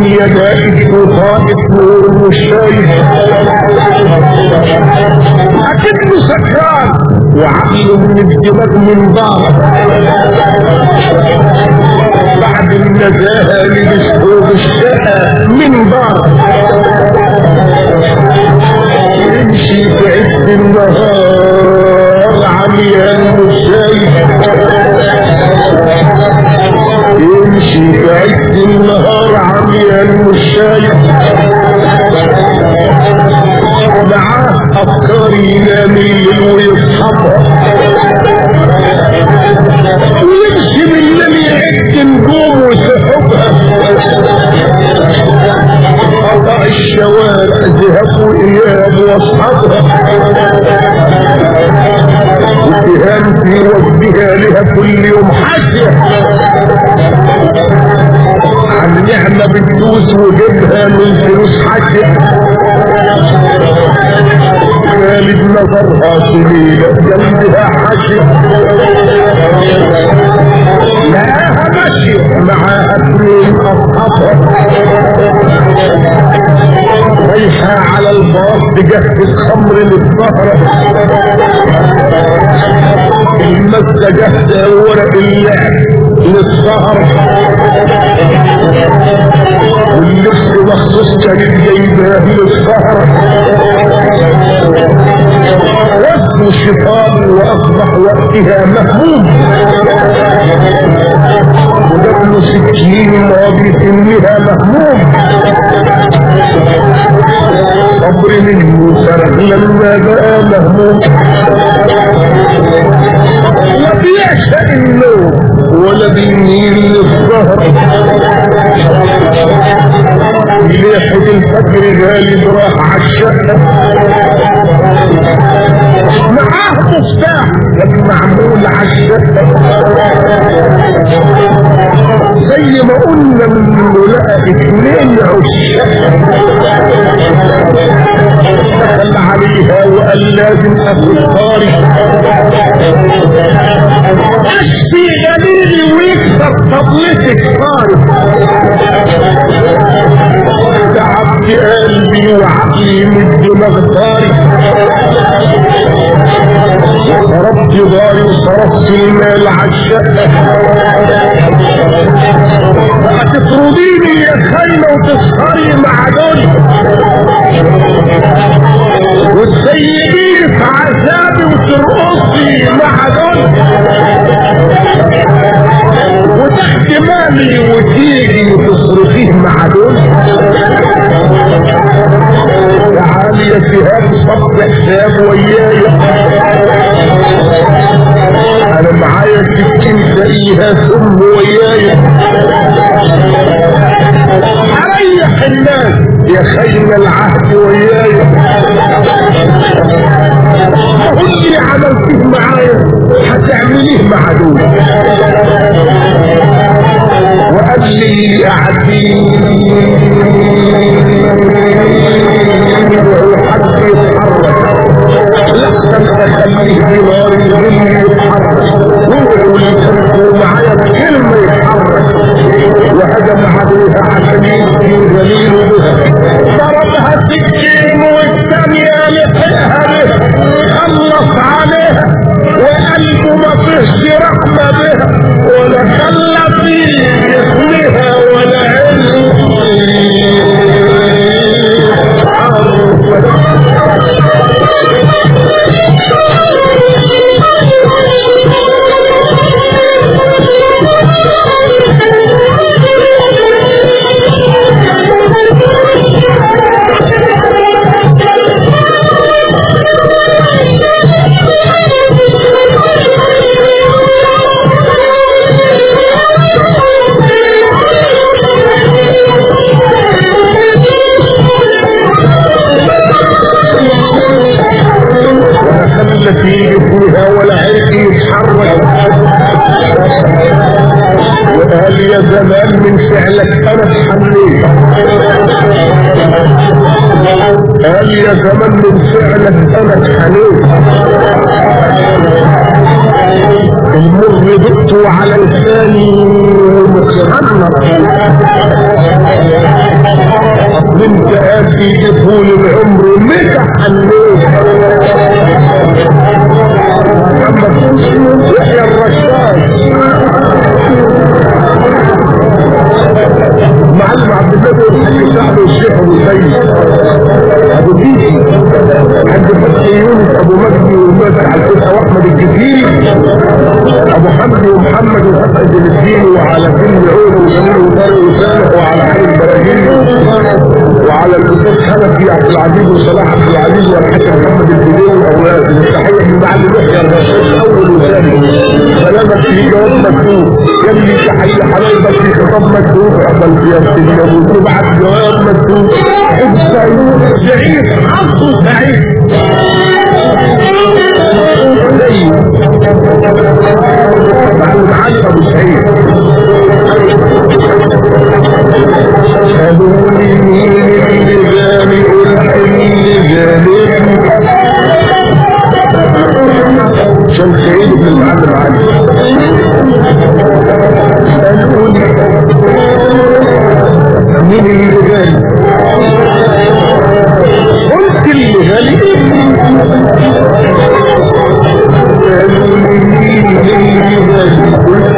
الدنيا دائت وطائت نور مش شايف اكنه سكران وعقله من الدماغ من ضعف بعد النزاهه لبسه الشقه من ضعف يمشي في عز النهار عميان مش شايف يمشي في عز النهار عميان مش شايف معاه افكار ينام الليل ويصحبها ويمشي بالليل يعد نجوم وسحبها قطع الشوارع ذهب واياب واصحابها واتهام في وجهها لها كل يوم حاجه عن نعمه بتدوس وجبها من فلوس حاجه خالد نظرها سليلة جنبها حاجة معاها ماشية معاها اثنين اصحابها رايحة على الباص تجهز خمر للسهرة المسة جاهزة ورق اللعب للسهرة واللبس مخصوص كانت جايباه للسهرة وزن الشيطان واصبح وقتها مهموم ودبل سكين ماضي سنها مهموم صبر منه سرق لما بقى مهموم لا بيعشق النوم ولا بيميل للسهر يليحد الفجر غالب راح عالشقة معاه مفتاح كان معمول عالشقة زي ما قلنا منه لقى اثنين عالشقة دخل عليها وقال لازم اخد طاري اشفي غليلي ويكسر طبلتك طاري تعبت قلبي وعقلي من الدماغ طاري وصرفت داري وصرفت المال عالشقة هتطرديني يا خاينة وتسهري مع دول وتسيبيني في عذابي وترقصي مع دول وتاخدي مالي وتيجي وتصرفيه مع دول تعالي يا شهاب صف حساب ويايا انا معايا سكين زيها ثم ويايا اريح الناس يا خير العهد ويايا قول لي عملتيه معايا هتعمليه مع دول وقال لي قاعدين وحد يتحرك لحسن تخليه بنار الظل يتحرك ويقول لي معايا بكلمه يتحرك وهجم عليها عشان يجي جميل بها ضربها سكين والثانيه لحقها بها خلص عليها وقلبه ما فيش رحمه بها ولا خلى فيه جسمها ولا علم في جسمها ولا عرق يتحرك وقال يا زمان من فعلك انا اتحملت قال يا زمان من فعلك انا اتحملت المر دقته على لساني ومتحنط وبنت ابي طول العمر متى حنيت محمد يحيى الرشاد معلم عبد الله والحاج سعد والشيخ ابو سيد ابو بيتي عند فتحي يونس ابو مجدي والماسك على الفتحه واحمد الجزيري ابو حمدي ومحمد وفتحي بن الدين وعلى كل عون وجميل وطارق وسامح وعلى حي البراهيم وعلى الاستاذ حنفي عبد العزيز وصلاح عبد العزيز والحاج محمد البديوي واولاد التحيه من معلم يحيى الرشاد اول وثاني سلامك في جواب مكتوب يلي تحيه حبايبك في خطاب مكتوب اقبل زياده النبي وبعد جواب مكتوب سعيد عصر سعيد زي معلم علي ابو سعيد قالوا لي مين اللي جاني قلت اللي جاني عشان سعيد بن المعلم علي قالوا لي مين اللي جاني قلت اللي جاني قالوا لي مين اللي جاني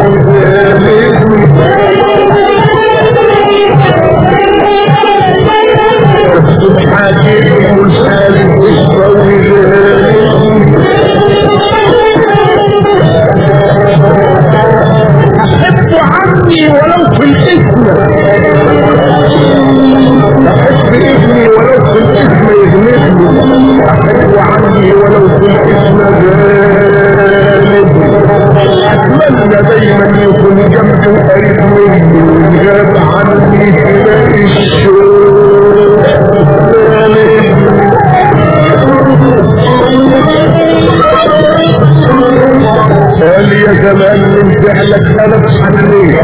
قلت الحاكم والحالف الصوي أحب عني ولو في الاسم أحب ابني ولو في الاسم يغلبني أحب عني ولو في الاسم غالبني أتمنى دايما يكون جنبي وقريب مني ويغاب عني تلاقي الشوق قال يا زمان من فعلك انا بحنيه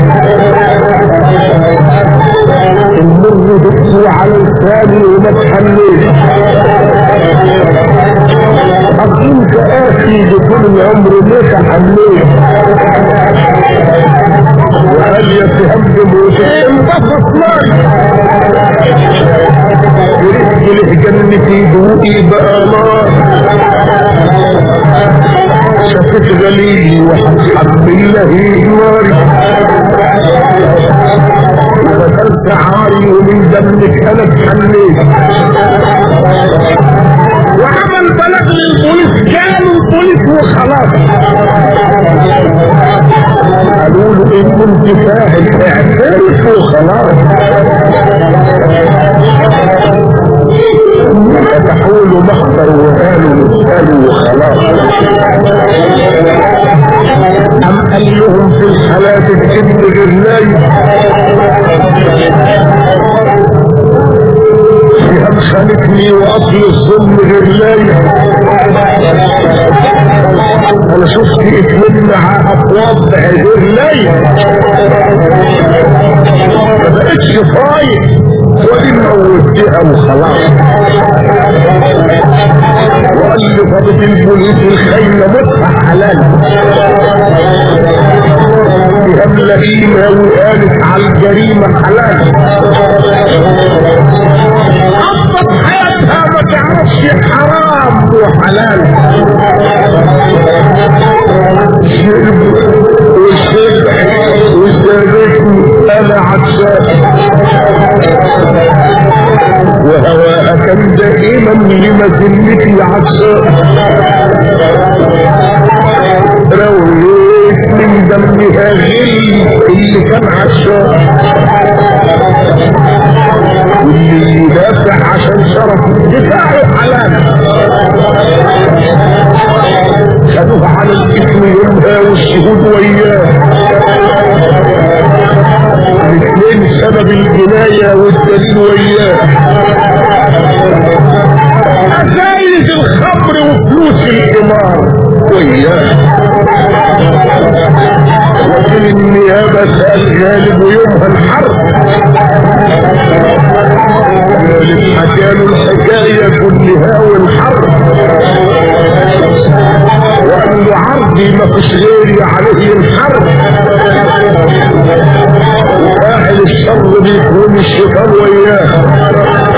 المر دقوا على لساني وما تحنيت اقولك اخي بكل العمر ليك حنيت وقال يا تهمم وتنبسط معي ورثت له جنتي ذوقي بقى نار شفت غليلي وحب الله ناري ودخلت عاري ومن دمك انا اتحنيت وعمل بلغ للبوليس كانوا البوليس وخلاص قالوا له ان كنت فاهم اعترف وخلاص فتحوا له محضر وقالوا نسألوا وخلاص أم قال لهم في الحالات الجد غير فيها خانتني وأصل الظلم غير أنا شفت اسمين مع أطواب غير ما بقتش فايق ودي موتها وخلاص وقال لي فضل البوليس الخيمة مدفع حلال فيها ملاقيمة وقالت على الجريمة حلال قصت حياتها ما تعرفش حرام وحلال شرب وشبع وزادتني انا عطشان وهواها كان دائما لمذلتي عطشان رويت من دمها غلي اللي كان عطشان واللي يدافع عشان شرف دفاعه حلال خدوها على الاسم يومها والشهود وياه الاثنين سبب الجناية والدليل وياه ازايز الخمر وفلوس القمار وياه وكل النيابة سأل غالب ويومها الحرب غالب حكاله الحكاية كلها والحرب وقال له عرضي ما فيش غيري عليه الحرب وفاعل الشر بيكون الشيطان وياه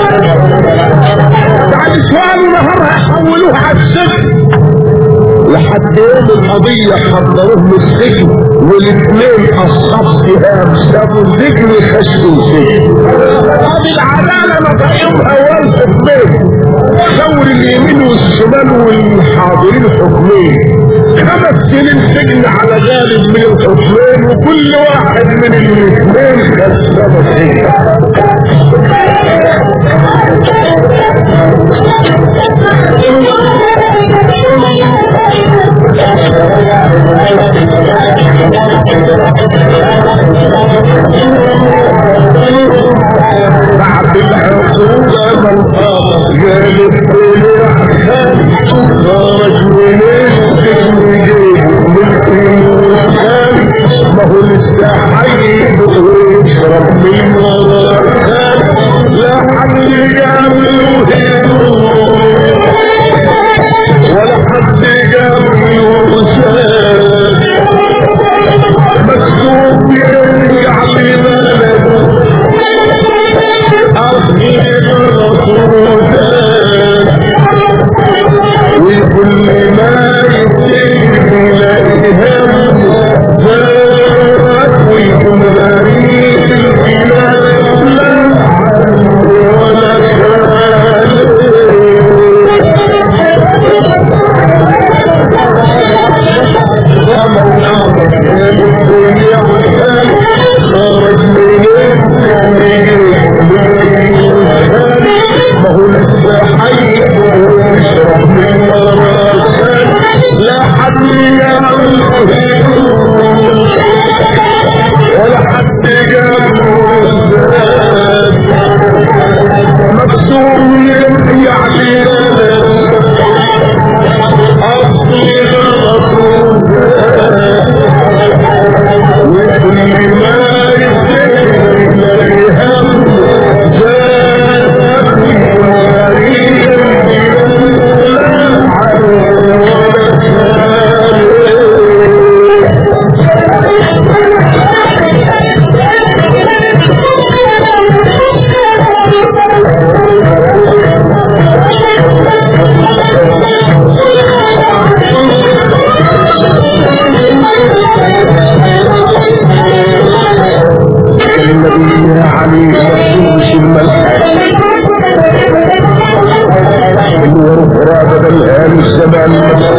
لحد يوم القضية حضروه من السجن، والاثنين اصحاب سهام سابوا السجن وخشوا السجن. هذه العدالة مطعمها والحكمين، دور اليمين والشمال والحاضرين حكمين. 5 سنين سجن على غالب من الحكمين، وكل واحد من الاثنين خد 7 سنين. بعد العقوبة من قام جالب كل احسان، خرج من السجن جيب من الانسان، ما هو لسه حي ويشرب من ورا الخان، لا حد يجامله ولا حد يجامله سان، مكتوب يرجع لبلده أخير الرسول، وكل ما يبتدي لإهم ذات، ويكون غريب البلاد لا ولا شال. يا مولانا الدنيا والسلام، خرج من ما هو لسه حي ويشرب من ورا الخان، لا حد يعمله ولا حد يجامله الزاد، مكسور يرجع لبلده أصل الرسول، وكل ما يفتكر لهم زاد، ويوريه البلاد ولا شال. النبي عليه مخصوص الملح ورفراد بالآل الزمان،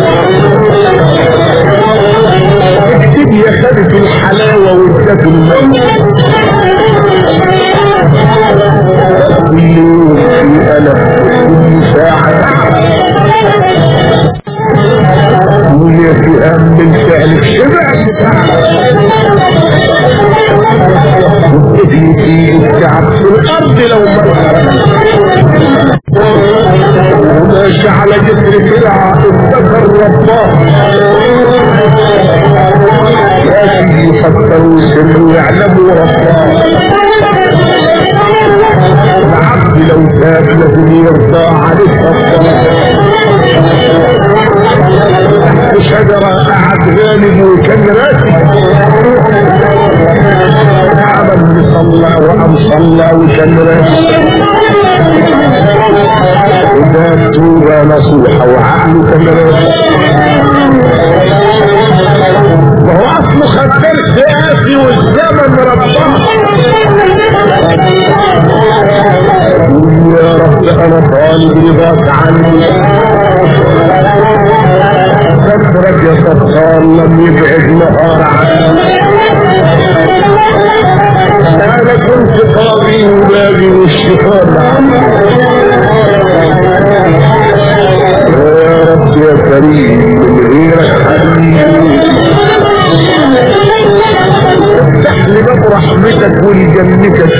اكتب يا خالد الحلاوة وادت الملح، كل يوم في ألف كل ساعة، وليه في أهم من فعلك شبع في التعب في الارض لو وماشي على جسر فرعة افتكر رباه، لكن يفكر ويسر ويعلم رباه. العبد لو تاب لازم يرضى عليه رباه. تحت شجرة قعد غالب وكان راسي، عمل صلى وأم صلى وكان راسي، وده توبة نصوحة وعقله كان راسي. وهو أصله خدر سياسي والزمن رباه. يا رب أنا طالب رضاك عني، سترك يا ستار لم يبعد نهار عني. أنا كنت قاضي وبابي والشيطان يا رب يا كريم من غيرك حبيبي، افتح لي باب رحمتك ولجنتك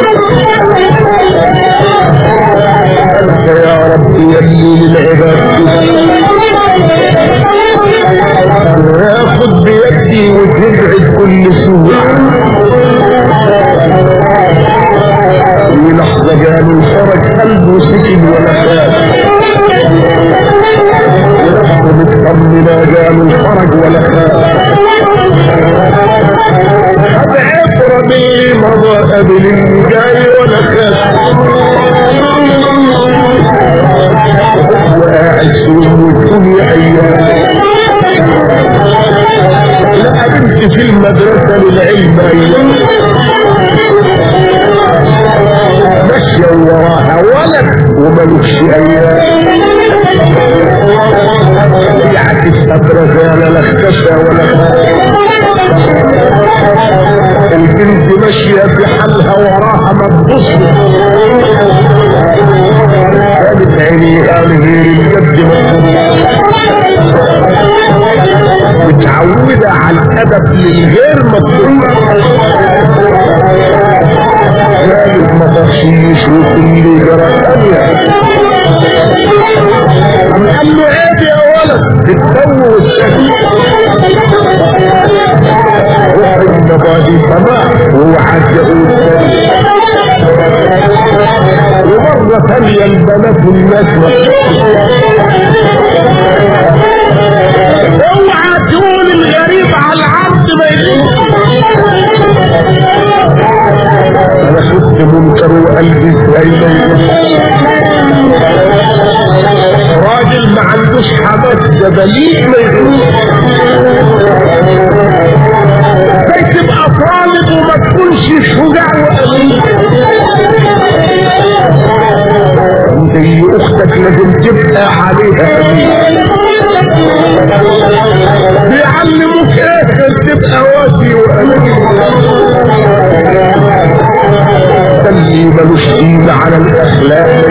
أنت يا رب يلي للعباد، ياخد بيدي وتبعد كل سوء. في لحظة جاني الفرج قلبه سكن ولا خاف، ونفسه مطمنة جاني الفرج ولا خاف. خد عبرة بيه مضى قبل اللي جاي ولا خاف، وقاعد سوء والدنيا أيام كنت في المدرسة للعلم ماشية وراها ولد وملوش ايام يعكس رزالة لا اختفى ولا البنت ماشية في حالها وراها ما تبص كانت عينيها لغير الجد متعودة على الادب للغير مطلوب ذلك ما تخشيش وكل جرى ثانية قال له عيب يا ولد الدو والسكين وحيد بادي سماح ووعد يقول ومرة ثانية البنات والناس اوعى تقول الغريب على العرض ما يجيش انا كنت منكر وقلبي ازاي راجل ما عندوش حماس جبليك ما يجوز زي تبقى طالب وما تكونش شجاع وامين زي اختك لازم تبقى عليها امين بيعلموك ايه تبقى واسي وامين اللي ملوش قيمة على الاخلاق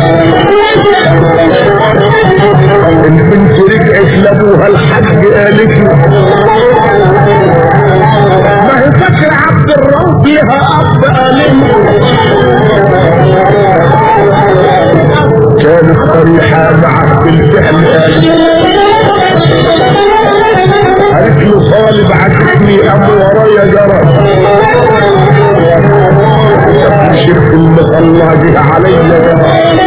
البنت رجعت لابوها الحاج قالت له ما هي فاكرة عبد الرؤوف لها اب قالت كانت صريحة معه بالفعل قالت له طالب عكسني ابو ورايا جرى شرك المطلع بها علينا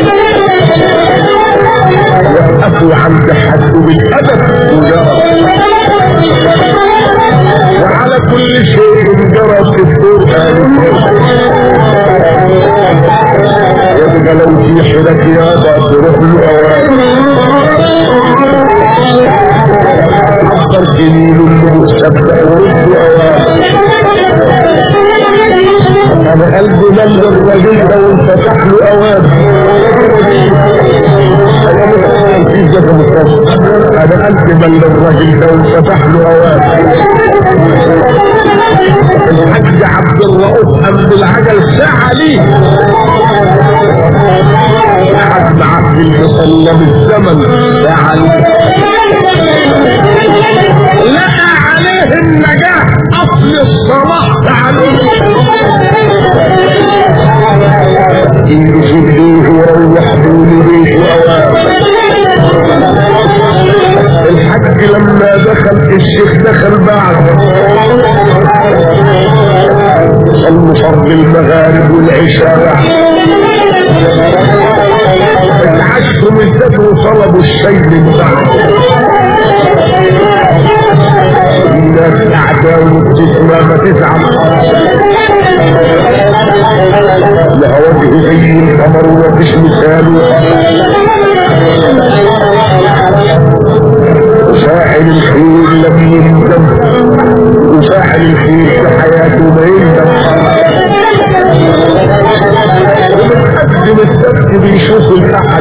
وقفوا عند حد بالادب وعلى كل شيء جرى في القران يبقى لو في حرك يابا تروح له اوان اكثر جميل المستبدأ ورد اوان انا قلبي مل الرجل لو انفتح له اوان انا قلبي مل الرجل لو انفتح له اوان الحاج عبد الرؤوف قام بالعجل ساعة ليه حد عبد المصلى بالزمن ساعة ليه لقى عليه النجاح اصل الصلاح تعالوا يجيبوه وروح بوليه اوام الحاج لما دخل الشيخ دخل بعده صلوا فرض المغارب والعشاء اتعشوا من الزاد وطلبوا الشيء من بعد الناس اعداء وبتسمى ما تزعل لها وجه زي القمر ومفيش مثاله وفاعل الخير لم يندم وفاعل الخير في حياته ما يندم ومتقدم السبت بيشوف الاحد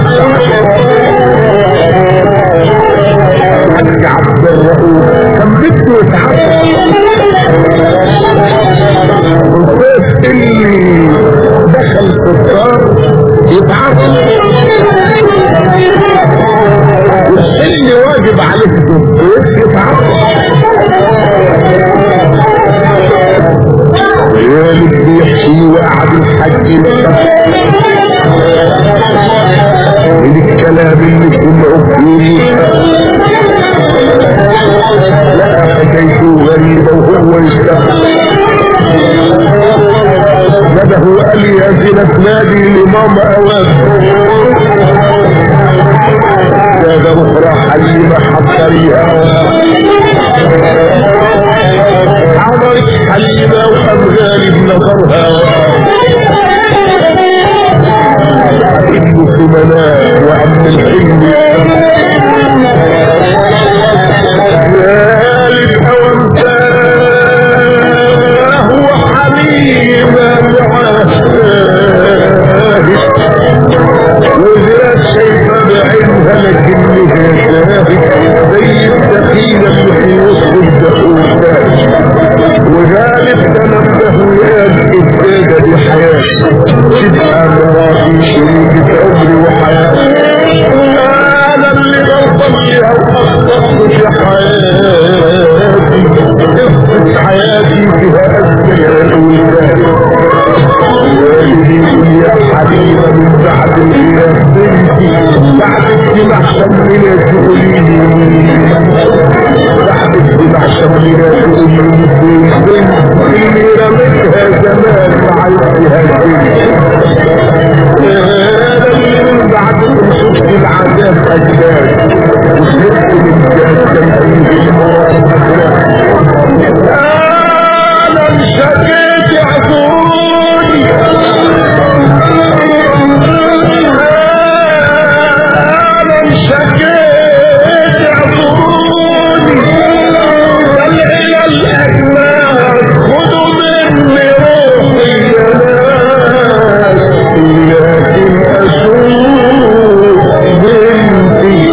حاج عبد الرؤوف كان بده يتحقق الضيف اللي دخل في الدار يتعرف اللي واجب عليه الضيف يتعرف غالب بيحكي وقعد الحج من الكلام اللي كله فيه لا حكايته غريبة وهو يشتغل نده قال يا زينة نادي لماما اواد هذا اخرى حليمة حضريها عمرت حليمة وامغالي بنظرها انه في منام وعم الحلم غالب اوام انها مراتي شريكة عمري وحياتي، انا اللي غلطان فيها وقصرت في حياتي، قصة حياتي فيها اسئلة الولاد، والدي يا حبيبة من بعد الغياب بنتي، بعد اجتماع شملنا تقوليلي، بعد اجتماع شملنا تقوليلي اللي رمتها زمان وعيشها الدنيا، من بعدكم شفت العذاب اجداد وشفت الانجاز تنفيذ المراد انا انشكيت اعذروني، انا انشكيت اعذروني، والعلى الاجمال خدوا مني روحي يا ناس، لكن اشوف بنتي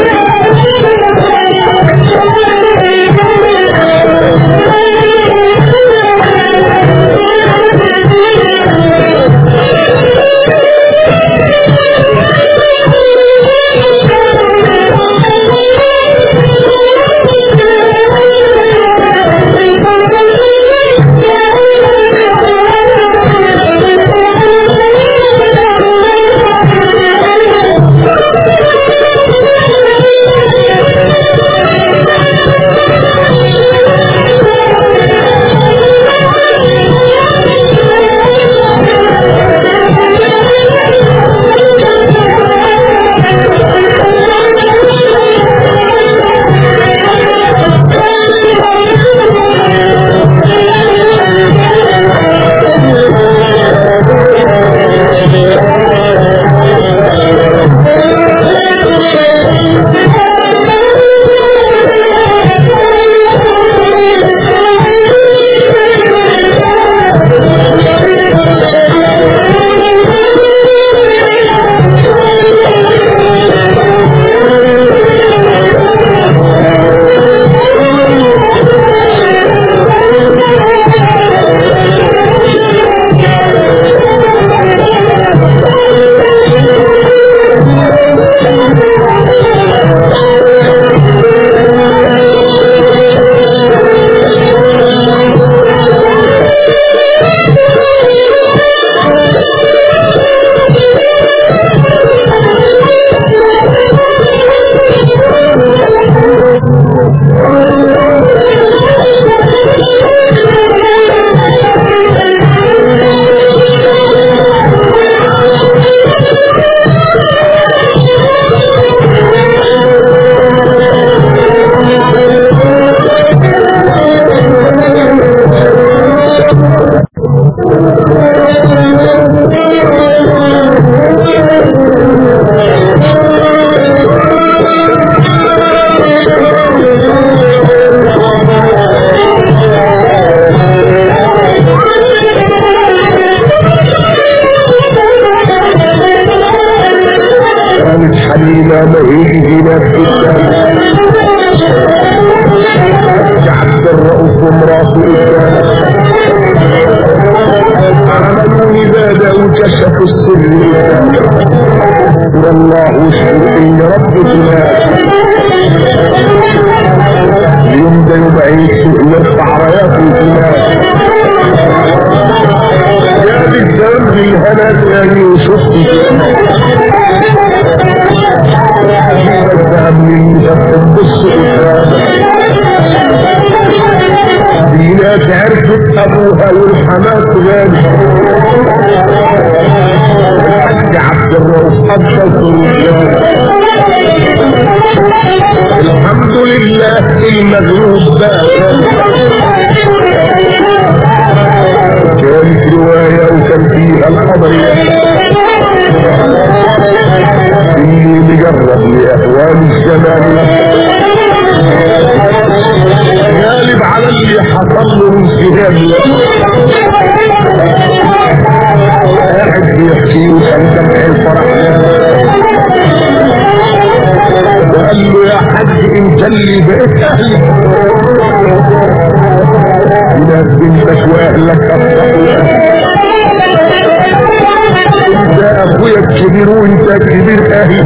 ابوها والحماس غالي الحاج عبد الرؤوف افضل الحمد لله المغلوب كانت رواية وكان فيها القضية اللي مجرد لأهوال الزمان غالب على اللي حصل له انسهام قاعد بيحكي وكان دمع الفرح وقال له يا حاج انت اللي بقيت اهلي ولاد بنتك واهلك اصبحوا صغير وانت كبير اهلي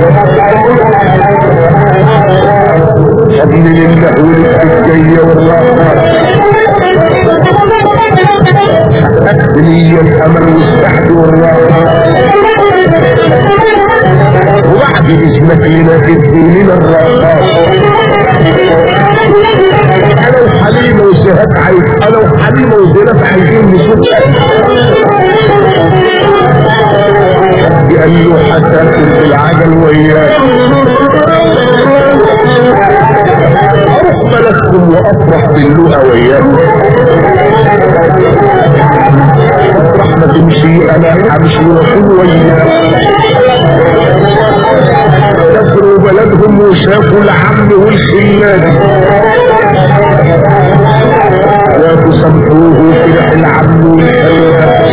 فضل لله ولسه الجاية والراحة حققت لي الامل والسعد والراحة وبعد اسمك لنا تديننا الراحة انا وحليمة وسهاد عايز انا وحليمة وزينب عايزين نشوف قال له هتاكل بالعجل وياك اروح بلغكم وافرح باللقا وياك افرح ما تمشي انا همشي واكون وياك سافروا بلدهم وشافوا العم والخلان وتسامحوه فرح العم والخلان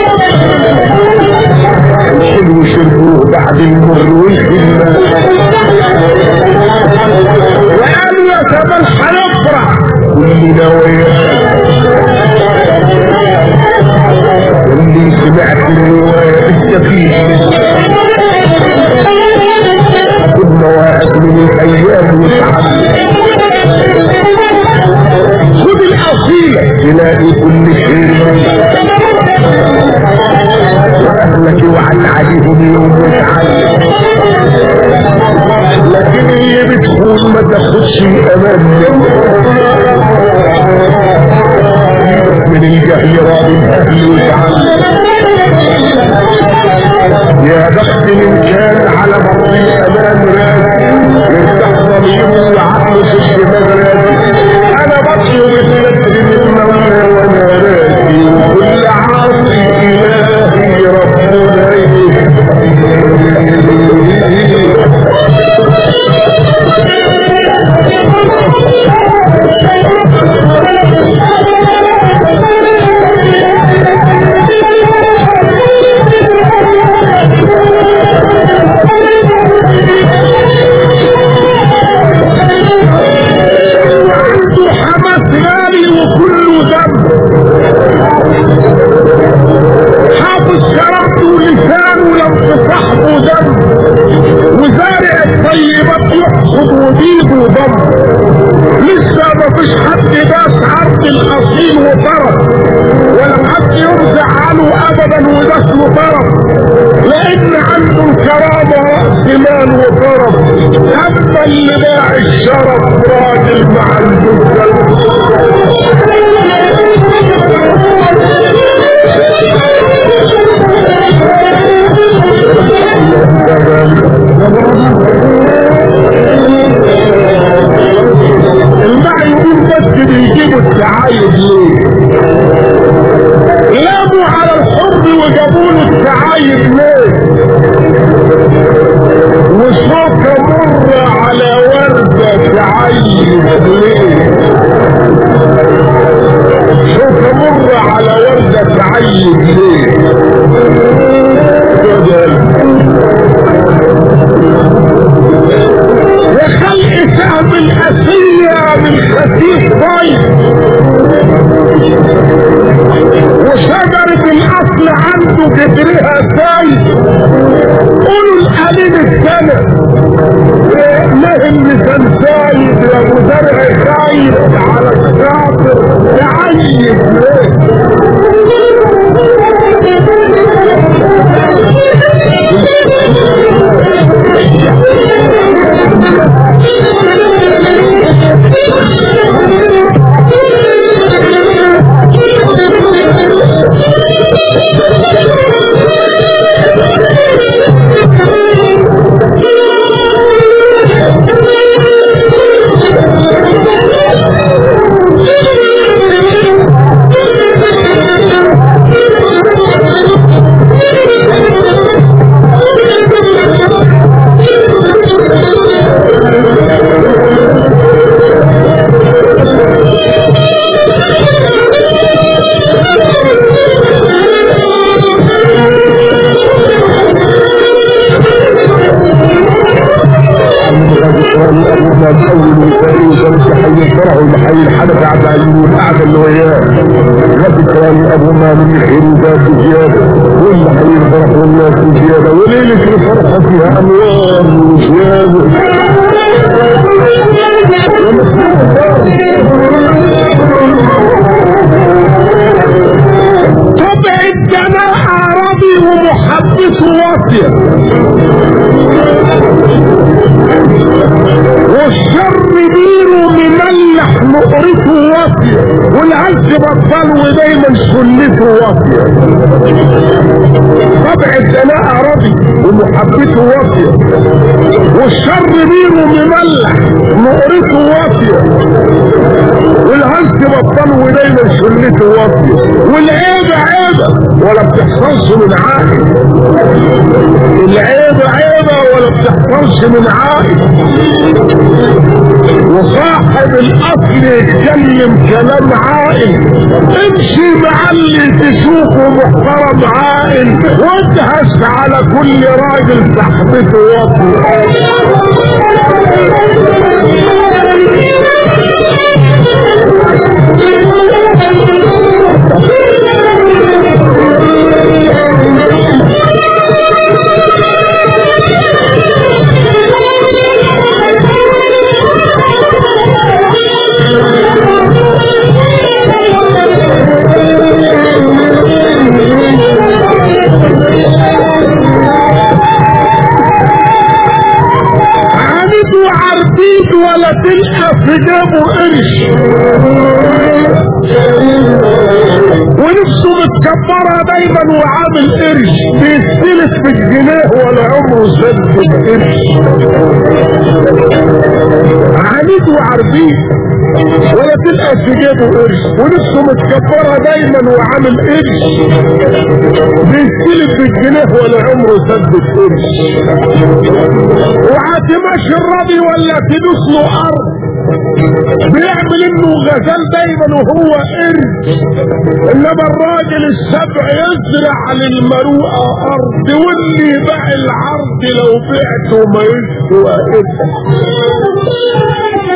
الحلو شربوه بعد المر والخلان وقالوا يا كمان هنفرح كلنا وياك واللي سمعت الرواية السفينة كنا واحد من الايام وتعلم خد الاصيلة تلاقي كل شيء واهلك وعد عليهم يوم وتعلم لكن هي بتكون ما تاخدش الامان من الجهل راضي الاهل وتعلم يا بخت من كان على بر الامان راسي يرتاح ضميره وعقله في الشمال راسي انا بطلب الستر من المولى وانا راسي وكل عاصي الهي ربنا لسه ما فيش حد داس عرض الاصيل وطرف ولا حد يرجع عنه ابدا وداس له طرف لان عنده الكرامه راس مال وطرف اما اللي باع الشرف راجل ما عنده المعنى يقول بس بيجيبوا التعايد ليه لاموا على الحب وجابوا له التعايد ليه وشوكة مر على وردة تعايد ليه شوكة مر على وردة تعايد ليه وخلق سهم الأسية من خسيس طيب وشجرة الأصل عنده جدرها سايب قولوا القليل السنة لهم لسان سايب يا ابو زرع خايب على الشاطر تعيب ليه المحيي الحدث عبد العزيز والقعده اللي وياه وذكرى لابونا من الخير ذات زياده والمحيي الفرح والناس زياده وليله الفرح فيها انوار وزياده طبع الجماعة عربي ومحدث واطية والشر بيره مملح مقرته واطية والعز بطل ودايما سلته واطية طبع الجماعة عربي ومحبته واطية والشر بيره مملح مقرته واطية والعز بطل ودايما سلته واطية والعيبة عيبة ولا بتحصلش من عائل العيبة عيبة ولا بتحصلش من عائل وصاحب الاصل يتكلم كلام عائل امشي مع اللي تشوفه محترم عائل وادهس على كل راجل صاحبته واطي ولا تلقى في جابه قرش ونفسه متكبرة دايما وعامل قرش بيستلف بالجنيه ولا عمره سد القرش عنيد وعربيد ولا تلقى في جابه قرش ونفسه متكبرة دايما وعامل قرش بيستلف بالجنيه ولا عمره سد القرش وعاتماش الراضي ولا تدوس له ارض بيعمل انه غزال دايما وهو قرد انما الراجل السبع يزرع للمروءه ارض واللي باع العرض لو بعته ما يسوى قرد